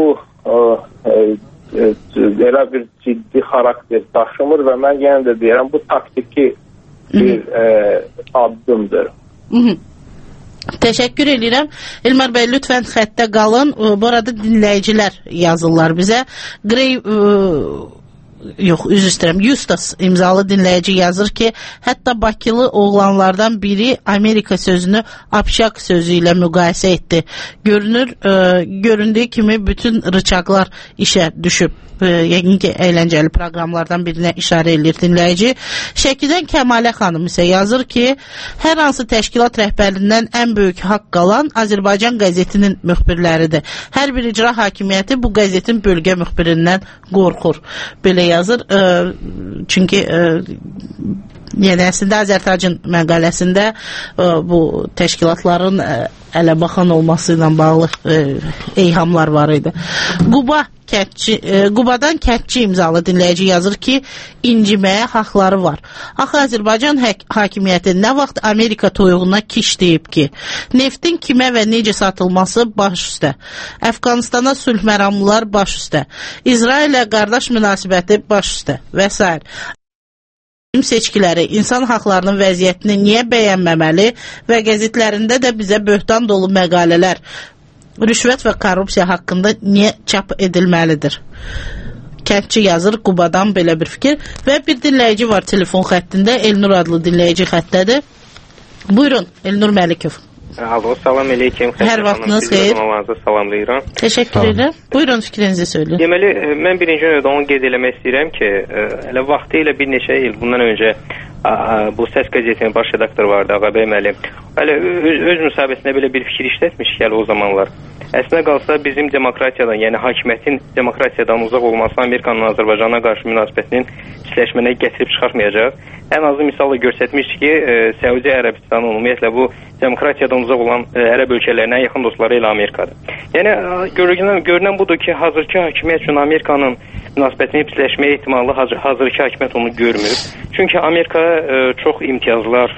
elə bir ciddi xarakter daşımır və mən yenə də deyirəm, bu taktiki bir addımdır. Təşəkkür edirəm. Elmar bəy, lütfən xəttə qalın. Bu arada dinləyicilər yazırlar bizə. Üzr istəyirəm, Yustas imzalı dinləyici yazır ki, hətta Bakılı oğlanlardan biri Amerika sözünü Apşak sözü ilə müqayisə etdi. Göründüyü kimi bütün rıçaqlar işə düşüb. Yəqin ki, əyləncəli proqramlardan birinə işarə edir dinləyici. Şəkidən Kəmalə xanım isə yazır ki, hər hansı təşkilat rəhbərindən ən böyük haqq alan Azərbaycan qəzetinin müxbirləridir. Hər bir icra hakimiyyəti bu qəzetin bölgə müxbirindən qorxur. Belə yazır. Çünki yəni əslində Azərtacın məqaləsində bu təşkilatların ələ baxan olması ilə bağlı eyhamlar var idi. Qubadan Kətçi imzalı dinləyici yazır ki, inciməyə haqları var. Axı Azərbaycan hakimiyyəti nə vaxt Amerika toyuğuna kiş deyib ki, neftin kimə və necə satılması baş üstə, Əfqanistana sülh məramlılar baş üstə, İsraillə qardaş münasibəti baş üstə və s. Seçkiləri, insan haqlarının vəziyyətini niyə bəyənməməli və qəzetlərində də bizə böhtan dolu məqalələr, rüşvət və korrupsiya haqqında niyə çap edilməlidir? Kəndçi yazır, Qubadan belə bir fikir. Və bir dinləyici var telefon xəttində, Elnur adlı dinləyici xəttədir. Buyurun, Elnur Məlikov. Alo, salam əleykum. Hər vaxtınız xeyir. Salamlayıram. Təşəkkür edirəm. Buyurun, fikrinizi söyləyin. Deməli, mən birinci növdə onu qeyd eləmək istəyirəm ki, elə vaxtı ilə bir neçə il bundan öncə bu Səs qəzetinin baş redaktoru vardı, Ağabey müəllim. Hələ öz müsahibəsində belə bir fikir işlətmiş ki, o zamanlar. Əslində qalsa bizim demokratiyadan, yəni hakimiyyətin demokratiyadan uzaq olması Amerikanın Azərbaycana qarşı münasibətinin pisləşmənə gətirib çıxartmayacaq. Ən azı misalla göstərmişdi ki, Səudi Ərəbistanı ümumiyyətlə bu demokratiyadan uzaq olan ərəb ölkələrinə yaxın dostları ilə Amerikadır. Yəni görünən budur ki, hazırki hakimiyyət üçün Amerikanın münasibətinin pisləşməyə ehtimalı hazırki hakimiyyət onu görmür. Çünki Amerika çox imtiyazlar,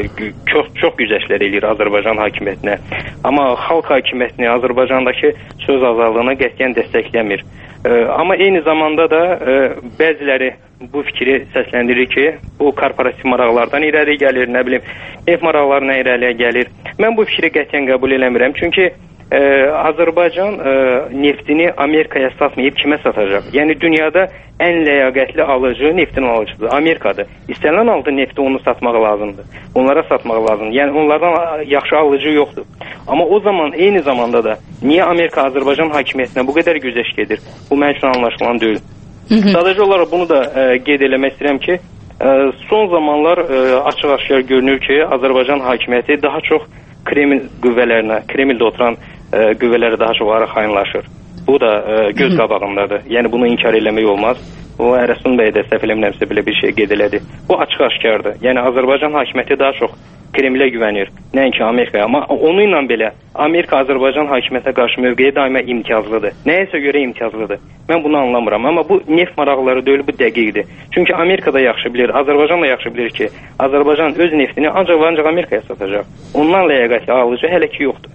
çox güzəştlər eləyir Azərbaycan hakimiyyətinə. Amma xalq hakimiyyətini, Azərbaycandakı söz azadlığına qətiyyən dəstəkləmir. Amma eyni zamanda da bəziləri bu fikri səsləndirir ki, bu korporativ maraqlardan irəli gəlir, nə bilim, neft maraqlarına irəliyə gəlir. Mən bu fikri qətiyyən qəbul eləmirəm. Çünki Azərbaycan neftini Amerikaya satmayıb kimə satacaq? Yəni dünyada ən ləyaqətli alıcı neftin alıcıdır, Amerikadır. İstənilən halda nefti onu satmaq lazımdır. Onlara satmaq lazımdır. Yəni onlardan yaxşı alıcı yoxdur. Amma o zaman eyni zamanda da niyə Amerika Azərbaycan hakimiyyətinə bu qədər güzəşt edir? Bu mənim üçün anlaşılan deyil. Sadəcə olaraq bunu da qeyd eləmək istəyirəm ki, son zamanlar açıq-aşkar görünür ki, Azərbaycan hakimiyyəti daha çox Kreml qüvvələrinə, Kremldə oturan qüvvələri daha çox ara xainlaşır. Bu da göz qabağındadır. Yəni bunu inkar eləmək olmaz. O Ərəsun bəy də səhv eləmirəmsə belə bir şey qeyd elədi. Bu açıq-aşkardır. Yəni Azərbaycan hakimiyyəti daha çox Kremlə güvənir, nəinki Amerikaya. Amma onunla belə Amerika Azərbaycan hakimiyyətinə qarşı mövqeyi daima imtiyazlıdır. Nəyəsə görə imtiyazlıdır. Mən bunu anlamıram. Amma bu neft maraqları deyil, bu dəqiqdir. Çünki Amerika da yaxşı bilir, Azərbaycan da yaxşı bilir ki, Azərbaycan öz neftini ancaq Amerikaya satacaq. Ondan ləyaqətli alıcı hələ ki yoxdur.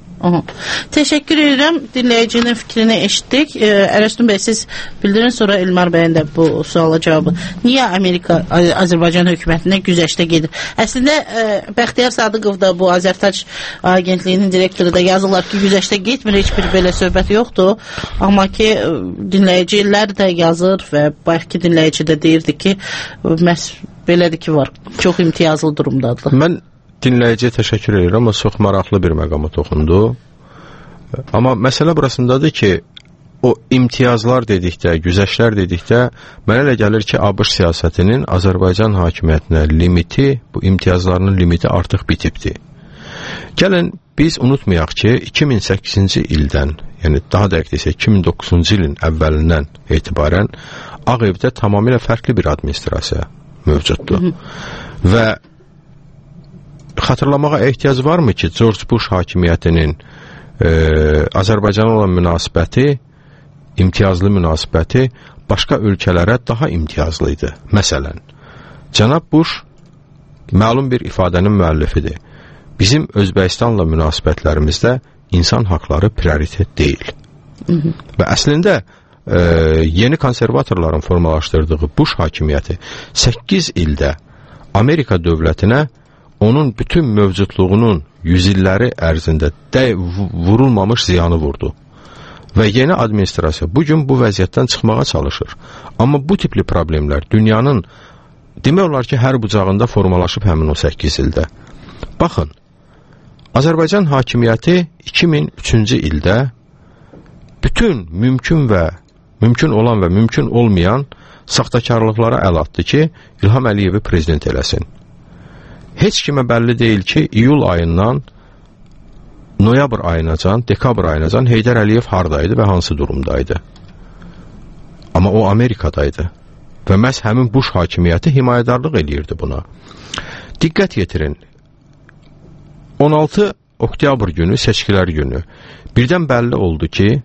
Təşəkkür edirəm. Dinləyicinin fikrini eşitdik. Ərəstun bəy, siz bildirin, sonra Elmar bəyin də bu suala cavabı. Niyə Amerika Azərbaycan hökumətinə güzəştə gedir? Əslində Bəxtiyar Sadıqov da bu Azərtac agentliyinin direktoru da yazırlar ki, güzəştə getmir, heç bir belə söhbət yoxdur. Amma ki dinləyicilər də yazır və başqa dinləyici də deyirdi ki, məhz belədir ki var. Çox imtiyazlı durumdadır. Mən dinləyiciyə təşəkkür edirəm, amma çox maraqlı bir məqama toxundu. Amma məsələ burasındadır ki, o imtiyazlar dedikdə, güzəştlər dedikdə, mənə elə gəlir ki, ABŞ siyasətinin Azərbaycan hakimiyyətinə limiti, bu imtiyazlarının limiti artıq bitibdir. Gəlin, biz unutmayaq ki, 2008-ci ildən, yəni daha dəqiq desək, 2009-cu ilin əvvəlindən etibarən Ağ Evdə tamamilə fərqli bir administrasiya mövcuddur. Və xatırlamağa ehtiyac varmı ki, George Bush hakimiyyətinin Azərbaycana olan münasibəti, imtiyazlı münasibəti başqa ölkələrə daha imtiyazlı idi. Məsələn, cənab Bush məlum bir ifadənin müəllifidir. Bizim Özbəkistanla münasibətlərimizdə insan haqları prioritet deyil. Və əslində yeni konservatorların formalaşdırdığı Bush hakimiyyəti 8 ildə Amerika dövlətinə onun bütün mövcudluğunun yüzilləri ərzində vurulmamış ziyanı vurdu. Və yeni administrasiya bugün bu vəziyyətdən çıxmağa çalışır. Amma bu tipli problemlər dünyanın demək olar ki, hər bucağında formalaşıb həmin o 8 ildə. Baxın, Azərbaycan hakimiyyəti 2003-cü ildə bütün mümkün olan və mümkün olmayan saxtakarlıqlara əl atdı ki, İlham Əliyevi prezident eləsin. Heç kimə bəlli deyil ki, iyul ayından noyabr ayınacan, dekabr ayınacan Heydər Əliyev haradaydı və hansı durumdaydı. Amma o Amerikadaydı və məhz həmin Bush hakimiyyəti himayədarlıq eləyirdi buna. Diqqət yetirin, 16 oktyabr günü, seçkilər günü birdən bəlli oldu ki,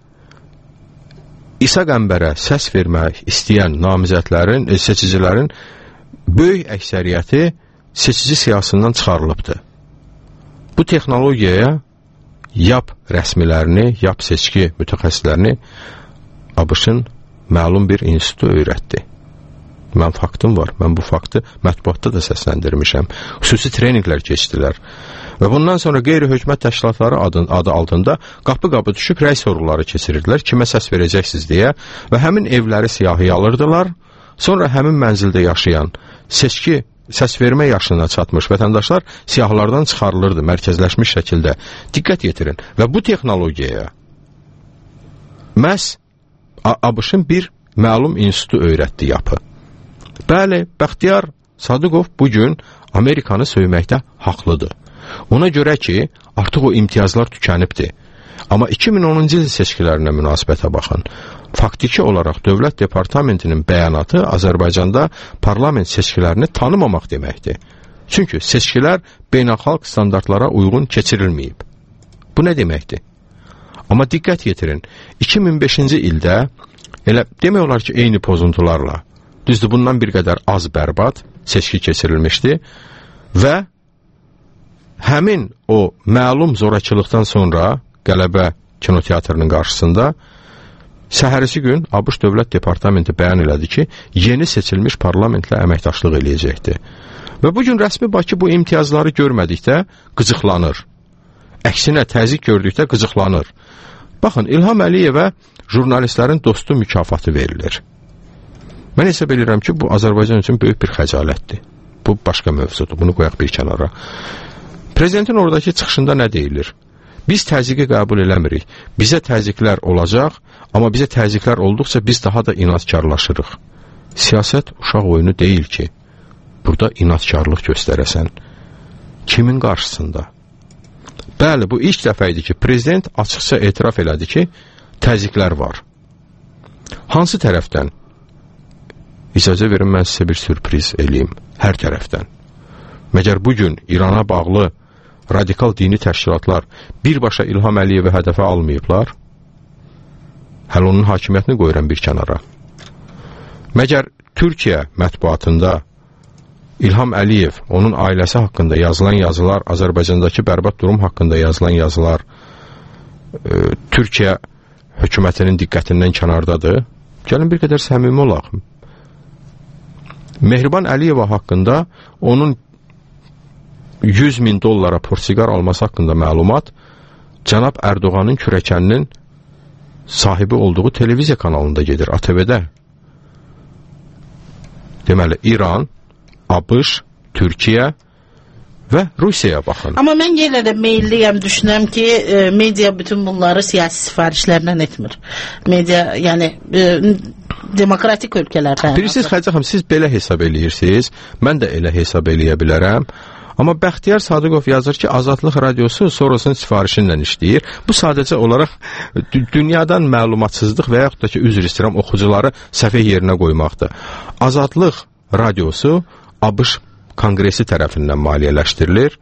İsa Qəmbərə səs vermək istəyən namizədlərin, seçicilərin böyük əksəriyyəti seçici siyasından çıxarılıbdı. Bu texnologiyaya YAP rəsmilərini, YAP seçki mütəxəssislərini ABŞ-ın məlum bir institutu öyrətdi. Mən faktım var, mən bu faktı mətbuatda da səsləndirmişəm. Xüsusi treninqlər keçdilər. Və bundan sonra qeyri-hökumət təşkilatları adı altında qapı-qapı düşüb rəy soruları keçirirdilər, kimə səs verəcəksiniz deyə və həmin evləri siyahıya alırdılar. Sonra həmin mənzildə yaşayan seçki səs vermə yaşına çatmış vətəndaşlar siyahılardan çıxarılırdı mərkəzləşmiş şəkildə. Diqqət yetirin. Və bu texnologiyaya məhz ABŞ-ın bir məlum institutu öyrətdi yapı. Bəli, Bəxtiyar Sadıqov bugün Amerikanı söyməkdə haqlıdır. Ona görə ki, artıq o imtiyazlar tükənibdir. Amma 2010-cu il seçkilərinə münasibətə baxın. Faktiki olaraq Dövlət Departamentinin bəyanatı Azərbaycanda parlament seçkilərini tanımamaq deməkdir. Çünki seçkilər beynəlxalq standartlara uyğun keçirilməyib. Bu nə deməkdir? Amma diqqət yetirin, 2005-ci ildə elə demək olar ki, eyni pozuntularla, düzdür, bundan bir qədər az bərbad seçki keçirilmişdi və həmin o məlum zorakılıqdan sonra Qələbə kinoteatrının qarşısında səhərisi gün ABŞ Dövlət Departamenti bəyan elədi ki, yeni seçilmiş parlamentlə əməkdaşlıq eləyəcəkdir. Və bugün rəsmi Bakı bu imtiyazları görmədikdə qıcıqlanır. Əksinə təzyiq gördükdə qıcıqlanır. Baxın, İlham Əliyevə jurnalistlərin dostu mükafatı verilir. Mən hesab edirəm ki, bu Azərbaycan üçün böyük bir xəcalətdir. Bu başqa mövzudur, bunu qoyaq bir kənara. Prezidentin oradakı çıxışında nə deyilir? Biz təzyiqi qəbul eləmirik. Bizə təzyiqlər olacaq, amma bizə təzyiqlər olduqca biz daha da inatkarlaşırıq. Siyasət uşaq oyunu deyil ki, burada inatkarlıq göstərəsən. Kimin qarşısında? Bəli, bu ilk dəfə idi ki, prezident açıqca etiraf elədi ki, təzyiqlər var. Hansı tərəfdən? İcazə verin, mən sizə bir sürpriz eləyim. Hər tərəfdən. Məgər bugün İrana bağlı radikal dini təşkilatlar birbaşa İlham Əliyevi hədəfə almayıblar? Hələ onun hakimiyyətini qoyuram bir kənara. Məgər Türkiyə mətbuatında İlham Əliyev, onun ailəsi haqqında yazılan yazılar, Azərbaycandakı bərbad durum haqqında yazılan yazılar Türkiyə hökumətinin diqqətindən kənardadır? Gəlin bir qədər səmimi olaq. Mehriban Əliyeva haqqında onun $100,000 portsiqar alması haqqında məlumat cənab Ərdoğanın kürəkəninin sahibi olduğu televiziya kanalında gedir, ATV-də. Deməli, İran, ABŞ, Türkiyə və Rusiyaya baxın. Amma mən yenə də meyilliyəm, düşünürəm ki, media bütün bunları siyasi sifarişlərlə etmir. Media, yəni demokratik ölkələrdən. Bilirsiniz, Xədicə xanım, siz belə hesab eləyirsiniz, mən də elə hesab eləyə bilərəm. Amma Bəxtiyar Sadıqov yazır ki, Azadlıq Radiosu sonrasının sifarişinlə işləyir. Bu sadəcə olaraq dünyadan məlumatsızlıq və yaxud da ki, üzr istəyirəm, oxucuları səfeh yerinə qoymaqdır. Azadlıq Radiosu ABŞ Konqresi tərəfindən maliyyələşdirilir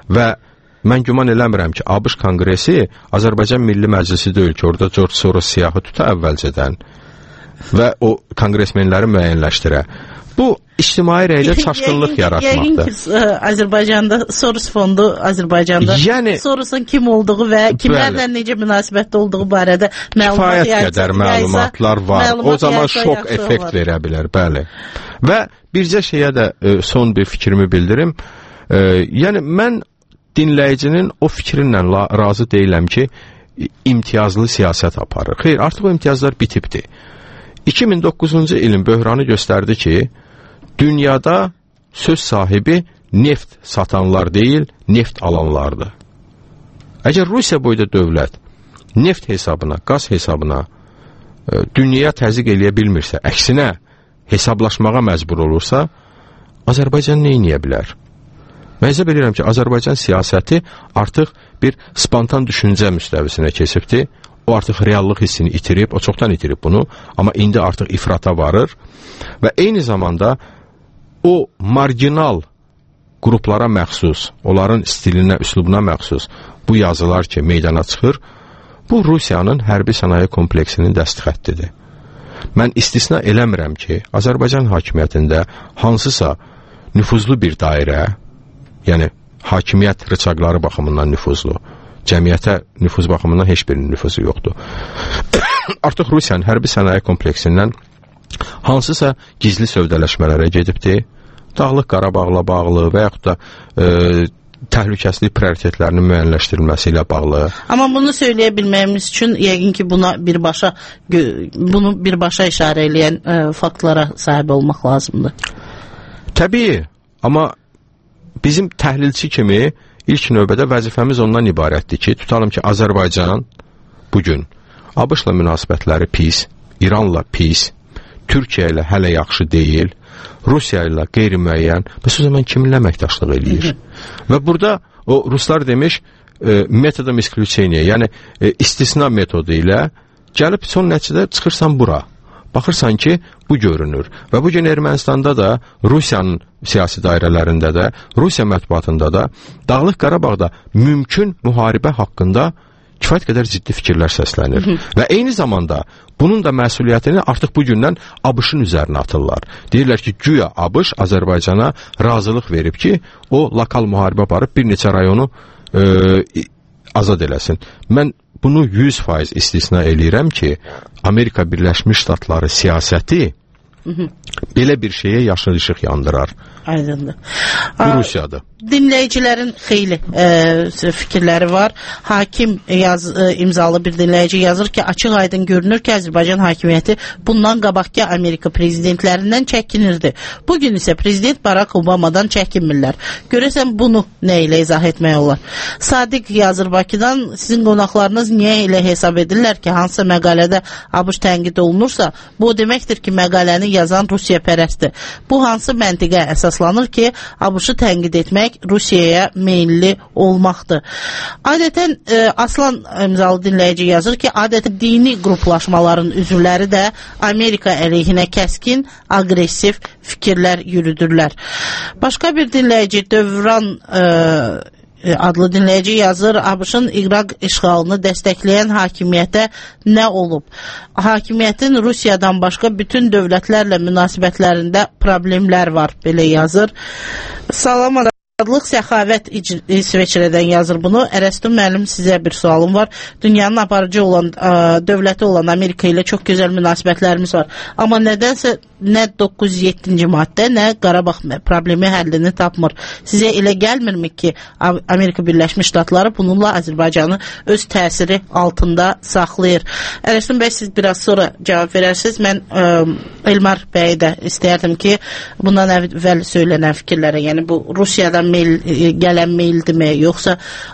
Və mən güman eləmirəm ki, ABŞ Konqresi Azərbaycan Milli Məclisi deyil ki, orada George Soros siyahı tuta əvvəlcədən və o konqresmenləri müəyyənləşdirə. Bu ictimai rəydə çaşqınlıq yaratmaqdır. Yəqin ki, Azərbaycanda Soros fondu Azərbaycanda Sorosun kim olduğu və kimlərlə necə münasibətdə olduğu barədə kifayət qədər məlumatlar var. O zaman şok effekt verə bilər, bəli. Və bircə şeyə də son bir fikrimi bildirim. Yəni mən dinləyicinin o fikrinlə razı deyiləm ki, imtiyazlı siyasət aparır. Xeyr, artıq o imtiyazlar bitibdir. 2009-cu ilin böhranı göstərdi ki, dünyada söz sahibi neft satanlar deyil, neft alanlardır. Əgər Rusiya boyda dövlət neft hesabına, qaz hesabına dünyaya təzyiq eləyə bilmirsə, əksinə hesablaşmağa məcbur olursa, Azərbaycan nə edə bilər? Mən hesab edirəm ki, Azərbaycan siyasəti artıq bir spontan düşüncə müstəvisinə keçibdir. O artıq reallıq hissini itirib, o çoxdan itirib bunu, amma indi artıq ifrata varır və eyni zamanda o marginal qruplara məxsus, onların stilinə, üslubuna məxsus bu yazılar ki, meydana çıxır, bu Rusiyanın hərbi sənaye kompleksinin dəstxəttidir. Mən istisna eləmirəm ki, Azərbaycan hakimiyyətində hansısa nüfuzlu bir dairə, yəni hakimiyyət rıçaqları baxımından nüfuzlu, cəmiyyətə nüfuz baxımından heç birinin nüfuzu yoxdur. Artıq Rusiyanın hərbi sənaye kompleksindən hansısa gizli sövdələşmələrə gedibdir, Dağlıq Qarabağla bağlı və yaxud da təhlükəsizlik prioritetlərinin müəyyənləşdirilməsi ilə bağlı. Amma bunu söyləyə bilməyimiz üçün yəqin ki, bunu birbaşa işarə eləyən faktlara sahib olmaq lazımdır. Təbii, amma bizim təhlilçi kimi ilk növbədə vəzifəmiz ondan ibarətdir ki, tutalım ki, Azərbaycan bugün ABŞ-la münasibətləri pis, İranla pis, Türkiyə ilə hələ yaxşı deyil, Rusiya ilə qeyri-müəyyən, bəs o zaman kiminlə əməkdaşlıq eləyir? Və burada o ruslar demiş metodum isключения, yəni istisna metodu ilə gəlib son nəticədə çıxırsan bura. Baxırsan ki, bu görünür. Və bugün Ermənistanda da, Rusiyanın siyasi dairələrində də, Rusiya mətbuatında da, Dağlıq Qarabağda mümkün müharibə haqqında kifayət qədər ciddi fikirlər səslənir. Və eyni zamanda bunun da məsuliyyətini artıq bugündən ABŞ-ın üzərinə atırlar. Deyirlər ki, güya ABŞ Azərbaycana razılıq verib ki, o lokal müharibə aparıb bir neçə rayonu azad eləsin. Mən bunu 100% istisna eləyirəm ki, Amerika Birləşmiş Ştatları siyasəti belə bir şeyə yaşıl işıq yandırar. Aydındır. Bu Rusiyadır. Dinləyicilərin xeyli fikirləri var. Hakim imzalı bir dinləyici yazır ki, açıq aydın görünür ki, Azərbaycan hakimiyyəti bundan qabaqki Amerika prezidentlərindən çəkinirdi. Bugün isə prezident Barack Obamadan çəkinmirlər. Görəsən bunu nə ilə izah etmək olar? Sadiq yazır Bakıdan, sizin qonaqlarınız niyə elə hesab edirlər ki, hansısa məqalədə ABŞ tənqid olunursa, bu deməkdir ki, məqaləni yazan Rusiya pərəstdir. Bu hansı məntiqə əsaslanır ki, ABŞ-ı tənqid etmək Rusiyaya meyilli olmaqdır. Adətən Aslan imzalı dinləyici yazır ki, adətən dini qruplaşmaların üzvləri də Amerika əleyhinə kəskin, aqressiv fikirlər yürüdürlər. Başqa bir dinləyici Dövran adlı dinləyici yazır, ABŞ-ın İraq işğalını dəstəkləyən hakimiyyətə nə olub? Hakimiyyətin Rusiyadan başqa bütün dövlətlərlə münasibətlərində problemlər var, belə yazır. Salam Adlıq Səxavət İsveçrədən yazır bunu. Ərəstun müəllim, sizə bir sualım var. Dünyanın aparıcı olan, dövləti olan Amerika ilə çox gözəl münasibətlərimiz var. Amma nədənsə nə 907-ci maddə, nə Qarabağ problemi həllini tapmır. Sizə elə gəlmirmi ki, Amerika Birləşmiş Ştatları bununla Azərbaycanı öz təsiri altında saxlayır? Ərəstun bəy, siz biraz sonra cavab verərsiniz. Mən Elmar bəyi də istəyərdim ki, bundan əvvəl söylənən fikirlərə, yəni bu Rusiyadan gələn meyldirmi, yoxsa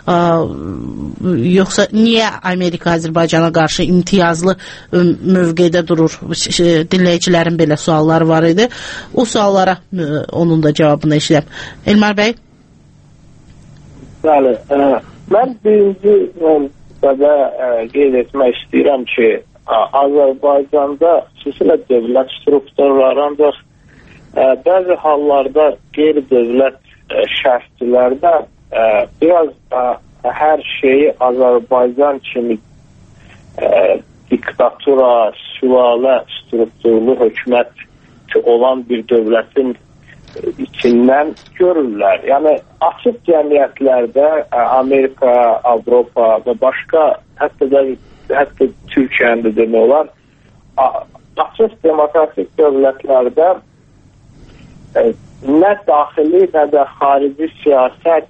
niyə Amerika Azərbaycana qarşı imtiyazlı mövqedə durur? Dinləyicilərin belə sualları var idi. O suallara onun da cavabını eşidəm. Elmar bəy? Bəli, mən birinci növbədə qeyd etmək istəyirəm ki, Azərbaycanda xüsusilə dövlət strukturları ancaq bəzi hallarda qeyri-dövlət şəxslərdə biraz her şeyi Azərbaycan kimi diktatura, sülalə strukturlu hökumət olan bir dövlətin içindən görürlər. Yəni açıq cəmiyyətlərdə Amerika, Avropa və başqa hətta Türkiyəndə demək olar açıq demokratik dövlətlərdə nə daxili, nə də xarici siyasət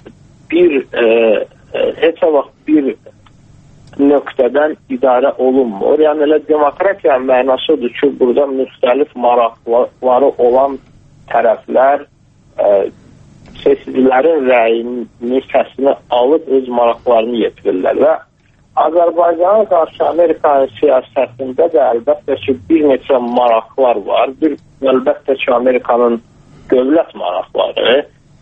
heç vaxt bir nöqtədən idarə olunmur. Yəni elə demokratiya mənasıdır ki, burada müxtəlif maraqları olan tərəflər seçicilərin rəyini, səsini alıb öz maraqlarını yetirirlər və Azərbaycana qarşı Amerikanın siyasətində də əlbəttə ki, bir neçə maraqlar var. Əlbəttə ki, Amerikanın dövlət maraqları,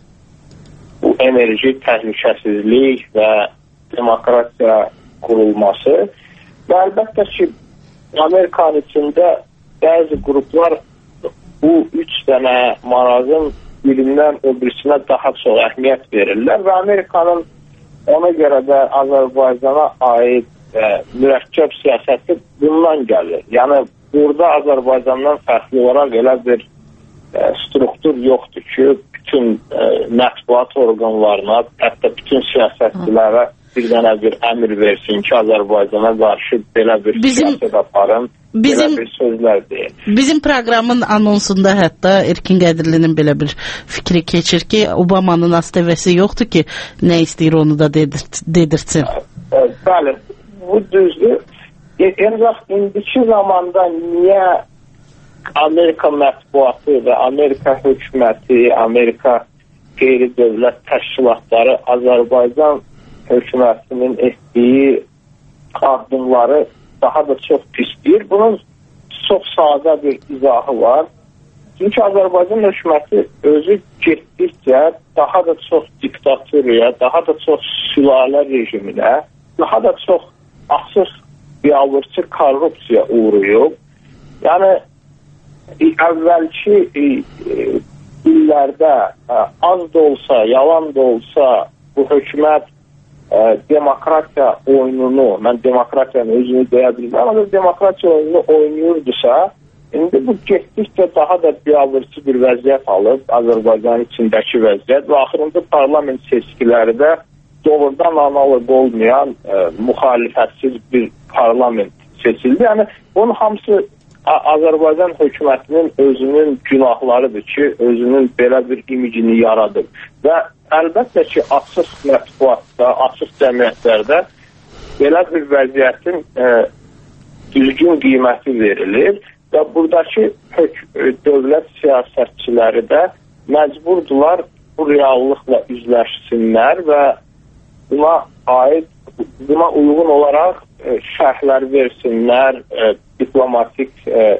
bu enerji təhlükəsizlik və demokratiya qurulması və əlbəttə ki, Amerikanın içində bəzi qruplar bu 3 dənə marağın birindən o birisinə daha çox əhmiyyət verirlər və Amerikanın ona görə də Azərbaycana aid mürəkkəb siyasəti bundan gəlir. Yəni, burada Azərbaycandan fərqli olaraq elə bir struktur yoxdur ki, bütün mətbuat orqanlarına, hətta bütün siyasətçilərə bir dənə bir əmr versin ki, Azərbaycana qarşı belə bir siyasət aparın, belə bir sözlər deyil. Bizim proqramın anonsunda hətta Erkin Qədirlinin belə bir fikri keçir ki, Obamanın ASTV-si yoxdur ki, nə istəyir onu da dedirtsin. Bəli, bu düzdür. Ancaq indiki zamanda niyə Amerika mətbuatı və Amerika hökuməti, Amerika qeyri-dövlət təşkilatları Azərbaycan hökumətinin etdiyi addımları daha da çox pisdir. Bunun çox sadə bir izahı var. Çünki Azərbaycan hökuməti özü getdikcə daha da çox diktaturaya, daha da çox sülalə rejiminə, daha da çox açıq biabırçı korrupsiya uğrayıb. Yəni, əvvəlki illərdə az da olsa, yalan da olsa bu hökumət demokratiya oyununu, mən demokratiyanın özünü deyə bilməm, amma demokratiya oyununu oynayırdısa, indi bu getdikcə daha da biabırçı bir vəziyyət alıb, Azərbaycanın içindəki vəziyyət və axırıncı parlament seçkiləri də doğrudan analog olmayan müxalifətsiz bir parlament seçildi. Yəni, bunun hamısı Azərbaycan hökumətinin özünün günahlarıdır ki, özünün belə bir imicini yaradır. Və əlbəttə ki, açıq mətbuatda, açıq cəmiyyətlərdə belə bir vəziyyətin düzgün qiyməti verilir və buradakı dövlət siyasətçiləri də məcburdular bu reallıqla üzləşsinlər və buna uyğun olaraq şərhlər versinlər, diplomatik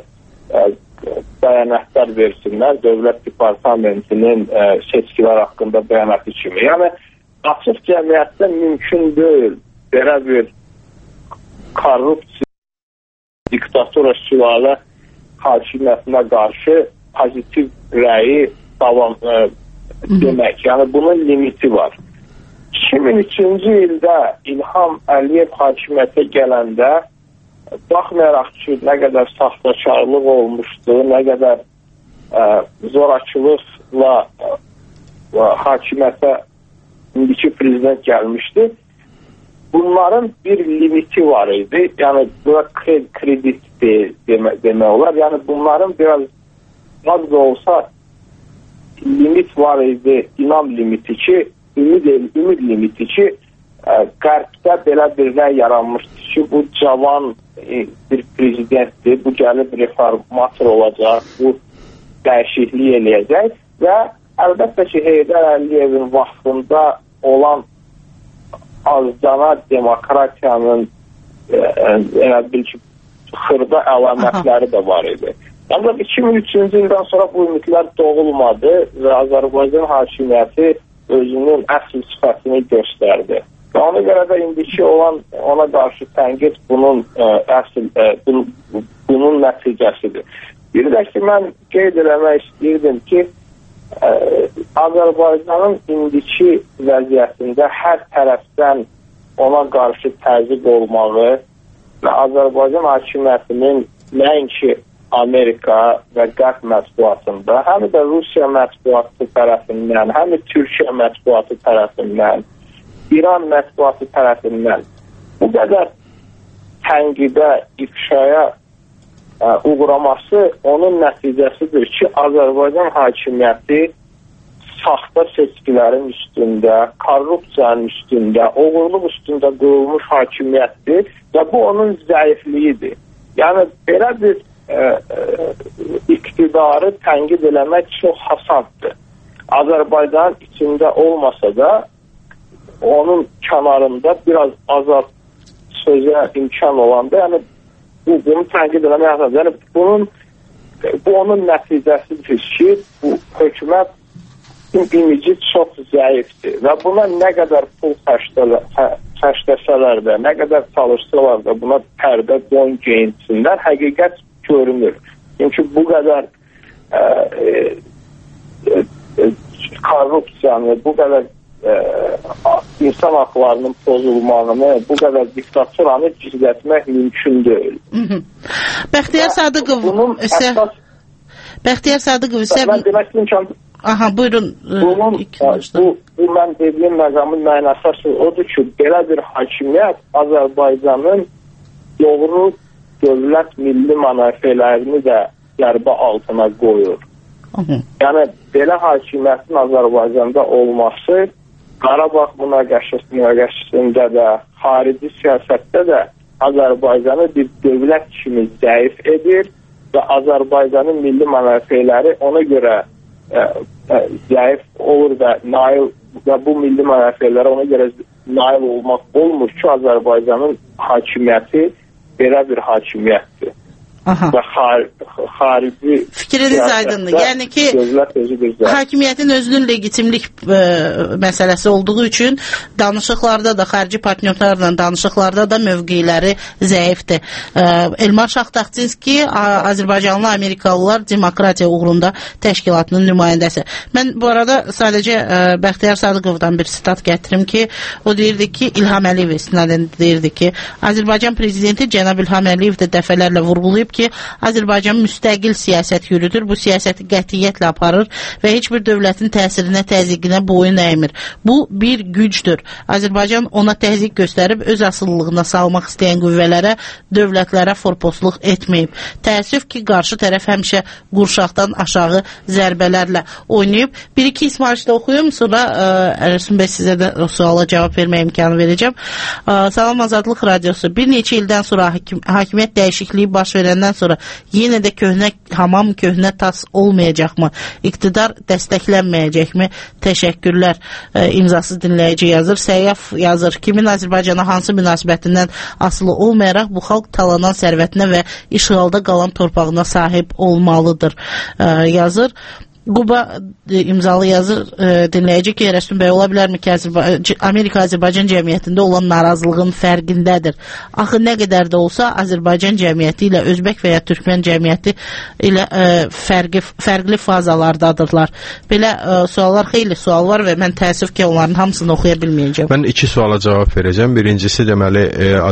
bəyanatlar versinlər, Dövlət Departamentinin seçkilər haqqında bəyanatı kimi. Yəni, açıq cəmiyyətdə mümkün deyil belə bir korrupsiya, diktatura, sülalə hakimiyyətinə qarşı pozitiv rəyi demək. Yəni, bunun limiti var. 2003-cü ildə İlham Əliyev hakimiyyətə gələndə baxmayaraq ki, nə qədər saxtakarlıq olmuşdu, nə qədər zorakılıqla hakimiyyətə indiki prezident gəlmişdi, bunların bir limiti var idi. Yəni, bura kredit demək olar. Yəni, bunların biraz az da olsa limit var idi, inam limiti ki, ümid limiti ki, Qərbdə belə bir rəy yaranmışdır ki, bu cavan bir prezidentdir, bu gəlib reformator olacaq, bu dəyişiklik eləyəcək və əlbəttə ki, Heydər Əliyevin vaxtında olan azcana demokratiyanın xırda əlamətləri də var idi. Ancaq 2003-cü ildən sonra bu ümidlər doğulmadı və Azərbaycan hakimiyyəti özünün əsl sifətini göstərdi. Və ona görə də indiki olan ona qarşı tənqid bunun nəticəsidir. Bir də ki, mən qeyd eləmək istəyirdim ki, Azərbaycanın indiki vəziyyətində hər tərəfdən ona qarşı təzyiq olmağı və Azərbaycan hakimiyyətinin nəinki Amerika və Qərb mətbuatında, həm də Rusiya mətbuatı tərəfindən, həm də Türkiyə mətbuatı tərəfindən, İran mətbuatı tərəfindən bu qədər tənqidə, ifşaya uğraması onun nəticəsidir ki, Azərbaycan hakimiyyəti saxta seçkilərin üstündə, korrupsiyanın üstündə, oğurluq üstündə qurulmuş hakimiyyətdir və bu onun zəifliyidir. Yəni, belə bir iqtidarı tənqid eləmək çox asandır. Azərbaycan içində olmasa da onun kənarında biraz azad sözə imkan olanda, yəni bunu tənqid eləmək asandır. Yəni bu onun nəticəsidir ki, bu hökumət imici çox zəifdir və buna nə qədər pul xərcləsələr də, nə qədər çalışsalar da buna pərdə don geyinsinlər, həqiqət görünür. Çünki bu qədər korrupsiyanı, bu qədər insan haqlarının pozulmağını, bu qədər diktaturanı gizlətmək mümkün deyil. Bəxtiyar Sadıqov isə mən demək istəyirəm ki, aha, buyurun. Bu mən dediyim məqamın mənası odur ki, belə bir hakimiyyət Azərbaycanın doğru dövlət milli mənafələrini də zərbə altına qoyur. Yəni, belə hakimiyyətin Azərbaycanda olması Qarabağ münaqişəsində də, xarici siyasətdə də Azərbaycanı bir dövlət kimi zəif edir və Azərbaycanın milli mənafələri ona görə zəif olur və bu milli mənafələrə ona görə nail olmaq olmur ki, Azərbaycanın hakimiyyəti belə bir hakimiyyətdir. Və xarici fikriniz aydındır. Yəni ki, hakimiyyətin özünün legitimlik məsələsi olduğu üçün danışıqlarda da, xarici partnyorlarla danışıqlarda da mövqeləri zəifdir. Elmar Şaxtaxtinski, Azərbaycanlı Amerikalılar Demokratiya uğrunda təşkilatının nümayəndəsi. Mən bu arada sadəcə Bəxtiyar Sadıqovdan bir sitat gətirim ki, o deyirdi ki, İlham Əliyev istinadən deyirdi ki, Azərbaycan prezidenti Cənab İlham Əliyev də dəfələrlə vurğulayıb ki, Azərbaycan müstəqil siyasət yürüdür, bu siyasəti qətiyyətlə aparır və heç bir dövlətin təsirinə, təzyiqinə boyun əymir. Bu bir gücdür. Azərbaycan ona təzyiq göstərib öz asıllığına salmaq istəyən qüvvələrə, dövlətlərə forposluq etməyib. Təəssüf ki, qarşı tərəf həmişə qurşaqdan aşağı zərbələrlə oynayıb. Bir-iki İsmailçdə oxuyum, sonra Rəsul bəy sizə də o suala cavab vermə imkanı verəcəm. Salam Azadlıq Radiosu. Bir neçə ildən sonra hakimiyyət dəyişikliyi baş verəndən sonra yenə də hamam köhnə tas olmayacaqmı? İqtidar dəstəklənməyəcəkmi? Təşəkkürlər. İmzasız dinləyici yazır. Səyyaf yazır. Kimin Azərbaycana hansı münasibətindən asılı olmayaraq bu xalq talanan sərvətinə və işğalda qalan torpağına sahib olmalıdır. Yazır. Quba imzalı yazır dinləyici ki, Rəsul bəy, ola bilərmi ki, Amerika-Azərbaycan cəmiyyətində olan narazılığın fərqindədir. Axı nə qədər də olsa Azərbaycan cəmiyyəti ilə Özbək və ya Türkmən cəmiyyəti ilə fərqli fazalalardadırlar. Belə suallar, xeyli sual var və mən təəssüf ki, onların hamısını oxuya bilməyəcəm. Mən iki suala cavab verəcəm. Birincisi, deməli,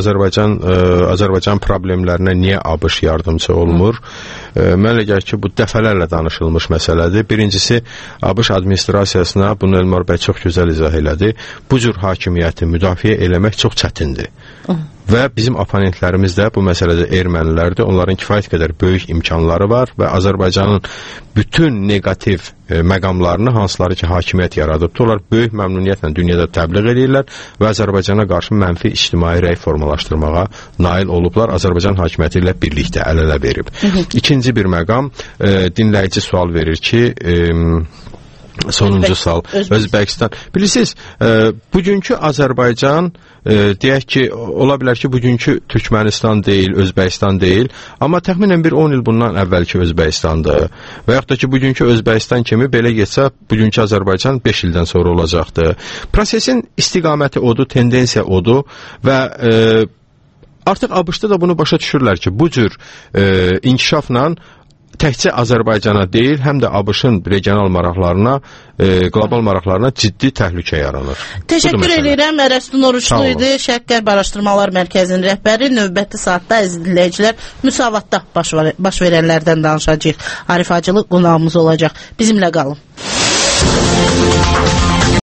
Azərbaycan problemlərinə niyə ABŞ yardımcı olmur? Mənə gəlir ki, bu dəfələrlə danışılmış məsələdir. Birincisi, ABŞ administrasiyasına bunu Elmar bəy çox gözəl izah elədi. Bu cür hakimiyyəti müdafiə eləmək çox çətindir. Və bizim oponentlərimiz də bu məsələdə ermənilərdir. Onların kifayət qədər böyük imkanları var və Azərbaycanın bütün negativ məqamlarını, hansıları ki, hakimiyyət yaradıbdır, onlar böyük məmnuniyyətlə dünyada təbliğ edirlər və Azərbaycana qarşı mənfi ictimai rəy formalaşdırmağa nail olublar. Azərbaycan hakimiyyəti ilə birlikdə əl-ələ verib. İkinci bir məqam, dinləyici sual verir ki, sonuncu sual, Özbəkistan. Bilirsiniz, bugünkü Azərbaycan, deyək ki, ola bilər ki, bugünkü Türkmənistan deyil, Özbəkistan deyil, amma təxminən bir 10 il bundan əvvəlki Özbəkistandır. Və yaxud da ki, bugünkü Özbəkistan kimi belə getsə, bugünkü Azərbaycan 5 ildən sonra olacaqdır. Prosesin istiqaməti odur, tendensiya odur və artıq ABŞ-da da bunu başa düşürlər ki, bu cür inkişafla təkcə Azərbaycana deyil, həm də ABŞ-ın regional maraqlarına, qlobal maraqlarına ciddi təhlükə yaranır. Təşəkkür edirəm. Ərəstun Oruçlu idi, Şərq-Qərb Araşdırmalar Mərkəzinin rəhbəri. Növbəti saatda əziz dinləyicilər, müsavatda baş verənlərdən danışacağıq. Arif Hacılı qonağımız olacaq. Bizimlə qalın.